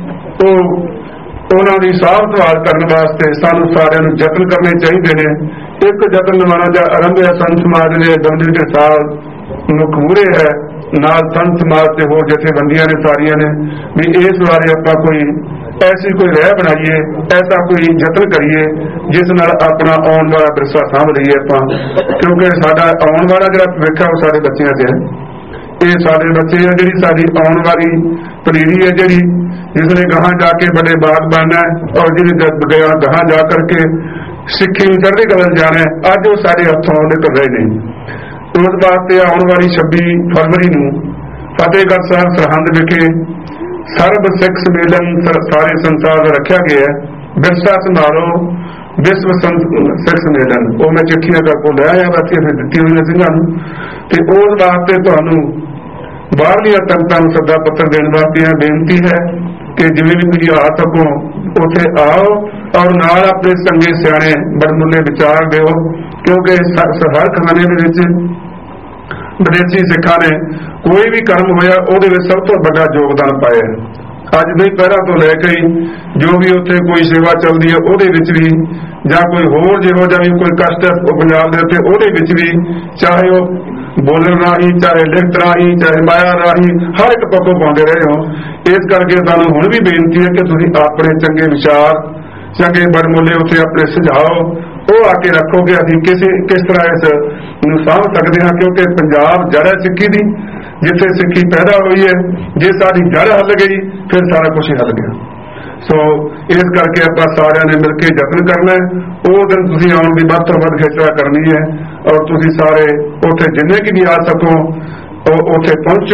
उन्हों की साफ संभाल करने वास्ते सानू सारिਆਂ ਨੂੰ यत्न करने चाहिए ने। एक यत्न नवाना जा आरंभ है, संत समाज ने दंदी के साल मुख मूरे है, नाल संत समाज से होर जथेबंदियां ने सारिया ने भी इस बारे आपां कोई ऐसी कोई राह बनाइए, ऐसा कोई यत्न करिए जिस नाल अपना आने वाला विरसा साਂਭ लईए आपां, क्योंकि साडा आने वाला जिहड़ा भविख है वो साडे बच्चिਆਂ 'ਚ है। ये सारे बच्चे है जिहड़ी साडी आने वाली पनीरी है जिहड़ी जिसने गहां जाके बड़े बाग बनना है, और जिन्हें गहां जा करके सिक्खी चढ़ती कदर जाना है, अज वो सारे हथों निकल रहे हैं। उस वास्ते आने वाली 26 फरवरी नूं फतेहगढ़ साहब सरहंद विखे सर्व सिख सम्मेलन सारे संसार का रखा गया है। विरसा संभालो विश्व सिख सम्मेलन, वो मैं चिट्ठियां करके ले आया वैसे फिर दित्ती हुई ने सिंघां नूं, ते उस वास्ते तुहानूं बाहरलियां संगतां नूं सद्दा पत्र देण वास्ते बेनती है कि जिवें भी तुसीं आ सको उत्थे आओ, और नाल अपने चंगे सियाणे बड़मुल्ले विचार दिओ, क्योंकि हर खाने दे विच विदेशी सिखां ने कोई भी कर्म होया उहदे विच सब तो बड़ा योगदान पाया है। अज भी पहला तो लैके ही जो भी उत्थे कोई सेवा चलती है उहदे विच भी, जां कोई होर जिहो जिहा भी कोई कष्ट है पंजाब दे उत्ते उहदे विच भी, चाहे वो बोलण राही, चाहे लिखत राही, चाहे माया राही, हर एक पक्कों पाउंदे रहे हो। इस करके तुहानूं हुण भी बेनती है कि तुसीं अपने चंगे विचार चंगे बड़मुल्ले उत्थे अपने सुझाव वो आके रखो कि असीं किस तरह इस नूं साਂਭ सकदे हां, क्योंकि पंजाब जड़ है सिक्खी दी, जिथे सिक्खी पैदा हुई है, जे साडी जड़ हल गई फिर सारा कुछ ही हल गया। सो इस करके आपां सारिਆਂ ने मिल के यत्न करना है। वो दिन तुसीं आउण दी वध तों वध खिचड़ा करनी है, और तुसीं सारे उत्थे जिन्ने की भी आ सको उत्थे पहुंचो,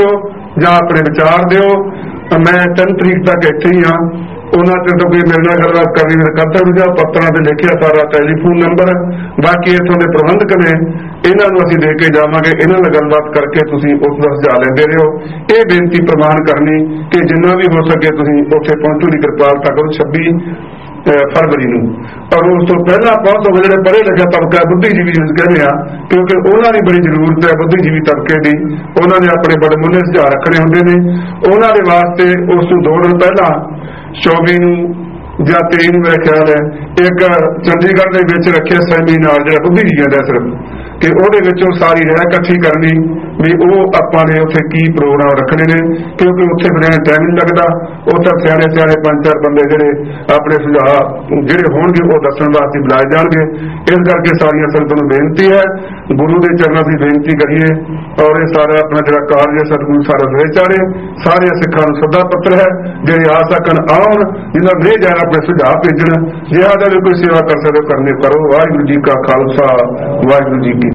ਜਾਂ ਆਪਣੇ ਵਿਚਾਰ ਦਿਓ। ਮੈਂ 3 ਤਰੀਕ ਤੱਕ ਇੱਥੇ ਹੀ ਹਾਂ, ਉਹਨਾਂ ਚਿਰ ਤੋਂ ਕੋਈ ਮੇਰੇ ਨਾਲ ਗੱਲਬਾਤ ਕਰਨੀ ਮੇਰੇ ਕਰ ਸਕਦਾ। ਪੱਤਰਾਂ ਤੇ ਲਿਖਿਆ ਸਾਰਾ ਟੈਲੀਫੋਨ ਨੰਬਰ, ਬਾਕੀ ਇੱਥੋਂ ਦੇ ਪ੍ਰਬੰਧਕ ਨੇ, ਇਹਨਾਂ ਨੂੰ ਅਸੀਂ ਦੇ ਕੇ ਜਾਵਾਂਗੇ। ਇਹਨਾਂ ਨਾਲ ਗੱਲਬਾਤ ਕਰਕੇ ਤੁਸੀਂ ਉਸ ਦਾ ਸੁਝਾਅ ਲੈਂਦੇ ਰਹੋ। ਇਹ ਬੇਨਤੀ ਪ੍ਰਵਾਨ ਕਰਨੀ ਕਿ ਜਿੰਨਾ ਵੀ ਹੋ ਸਕੇ ਤੁਸੀਂ ਉੱਥੇ ਪਹੁੰਚਣ ਦੀ ਕਿਰਪਾਲਤਾ ਕਰੋ 26 ਫਰਵਰੀ ਨੂੰ। ਔਰ ਉਸ ਤੋਂ ਪਹਿਲਾਂ ਪਹੁੰਚੋ ਜਿਹੜੇ ਪੜ੍ਹੇ ਲਿਖਿਆ ਤਬਕਾ, ਬੁੱਧੀਜੀਵੀ ਜਿਹਨੂੰ ਕਹਿੰਦੇ ਆ, ਕਿਉਂਕਿ ਉਹਨਾਂ ਦੀ ਬੜੀ ਜ਼ਰੂਰਤ ਹੈ ਬੁੱਧੀਜੀਵੀ ਤਬਕੇ ਦੀ। ਉਹਨਾਂ ਨੇ ਆਪਣੇ ਬੜੇ ਮੁੱਲੇ ਸੁਝਾਅ ਰੱਖਣੇ ਹੁੰਦੇ ਨੇ। ਉਹਨਾਂ ਦੇ ਵਾਸਤੇ ਉਸ ਤੋਂ 2 ਦਿਨ ਪਹਿਲਾਂ 24 ਨੂੰ ਜਾਂ 23 ਨੂੰ ਮੇਰਾ ਖਿਆਲ ਹੈ ਇੱਕ ਚੰਡੀਗੜ੍ਹ ਦੇ ਵਿੱਚ ਰੱਖਿਆ ਸੈਮੀਨਾਰ ਜਿਹੜਾ ਬੁੱਧੀਜੀਵੀਆਂ ਦਾ ਸਿਰਫ, ਕਿ ਉਹਦੇ ਵਿੱਚੋਂ ਸਾਰੀ ਰਾਇ ਇਕੱਠੀ ਕਰਨੀ ਵੀ ਉਹ ਆਪਾਂ ਨੇ ਉੱਥੇ ਕੀ ਪ੍ਰੋਗਰਾਮ ਰੱਖਣੇ ਨੇ, ਕਿਉਂਕਿ ਉੱਥੇ ਫਿਰ ਟਾਈਮ ਨਹੀਂ ਲੱਗਦਾ। ਉੱਥੇ ਸਿਆਣੇ 5-4 ਬੰਦੇ ਜਿਹੜੇ ਆਪਣੇ ਸੁਝਾਅ ਜਿਹੜੇ ਹੋਣਗੇ ਉਹ ਦੱਸਣ ਵਾਸਤੇ ਬੁਲਾਏ ਜਾਣਗੇ। ਇਸ ਕਰਕੇ ਸਾਰੀਆਂ ਸੰਗਤਾਂ ਨੂੰ ਬੇਨਤੀ ਹੈ, ਗੁਰੂ ਦੇ ਚਰਨਾਂ ਦੀ ਬੇਨਤੀ ਕਰੀਏ ਔਰ ਇਹ ਸਾਰਾ ਆਪਣਾ ਜਿਹੜਾ ਕਾਰਜ ਹੈ ਸਤਿਗੁਰੂ ਸਾਰਾ ਦੇ ਚਾੜੇ। ਸਾਰੇ ਸਿੱਖਾਂ ਨੂੰ ਸੱਦਾ ਪੱਤਰ ਹੈ, ਜਿਹੜੇ ਆ ਸਕਣ ਆਉਣ, ਜਿਹਨਾਂ ਨੇ ਜਾਣਾ ਆਪਣੇ ਸੁਝਾਅ ਭੇਜਣ। ਜੇ ਆਦਾ ਵੀ ਕੋਈ ਸੇਵਾ ਕਰ ਸਕਦੇ ਕਰਨੇ ਕਰੋ। ਵਾਹਿਗੁਰੂ ਜੀ ਕਾ ਖਾਲਸਾ, ਵਾਹਿਗੁਰੂ ਜੀ ਕੀ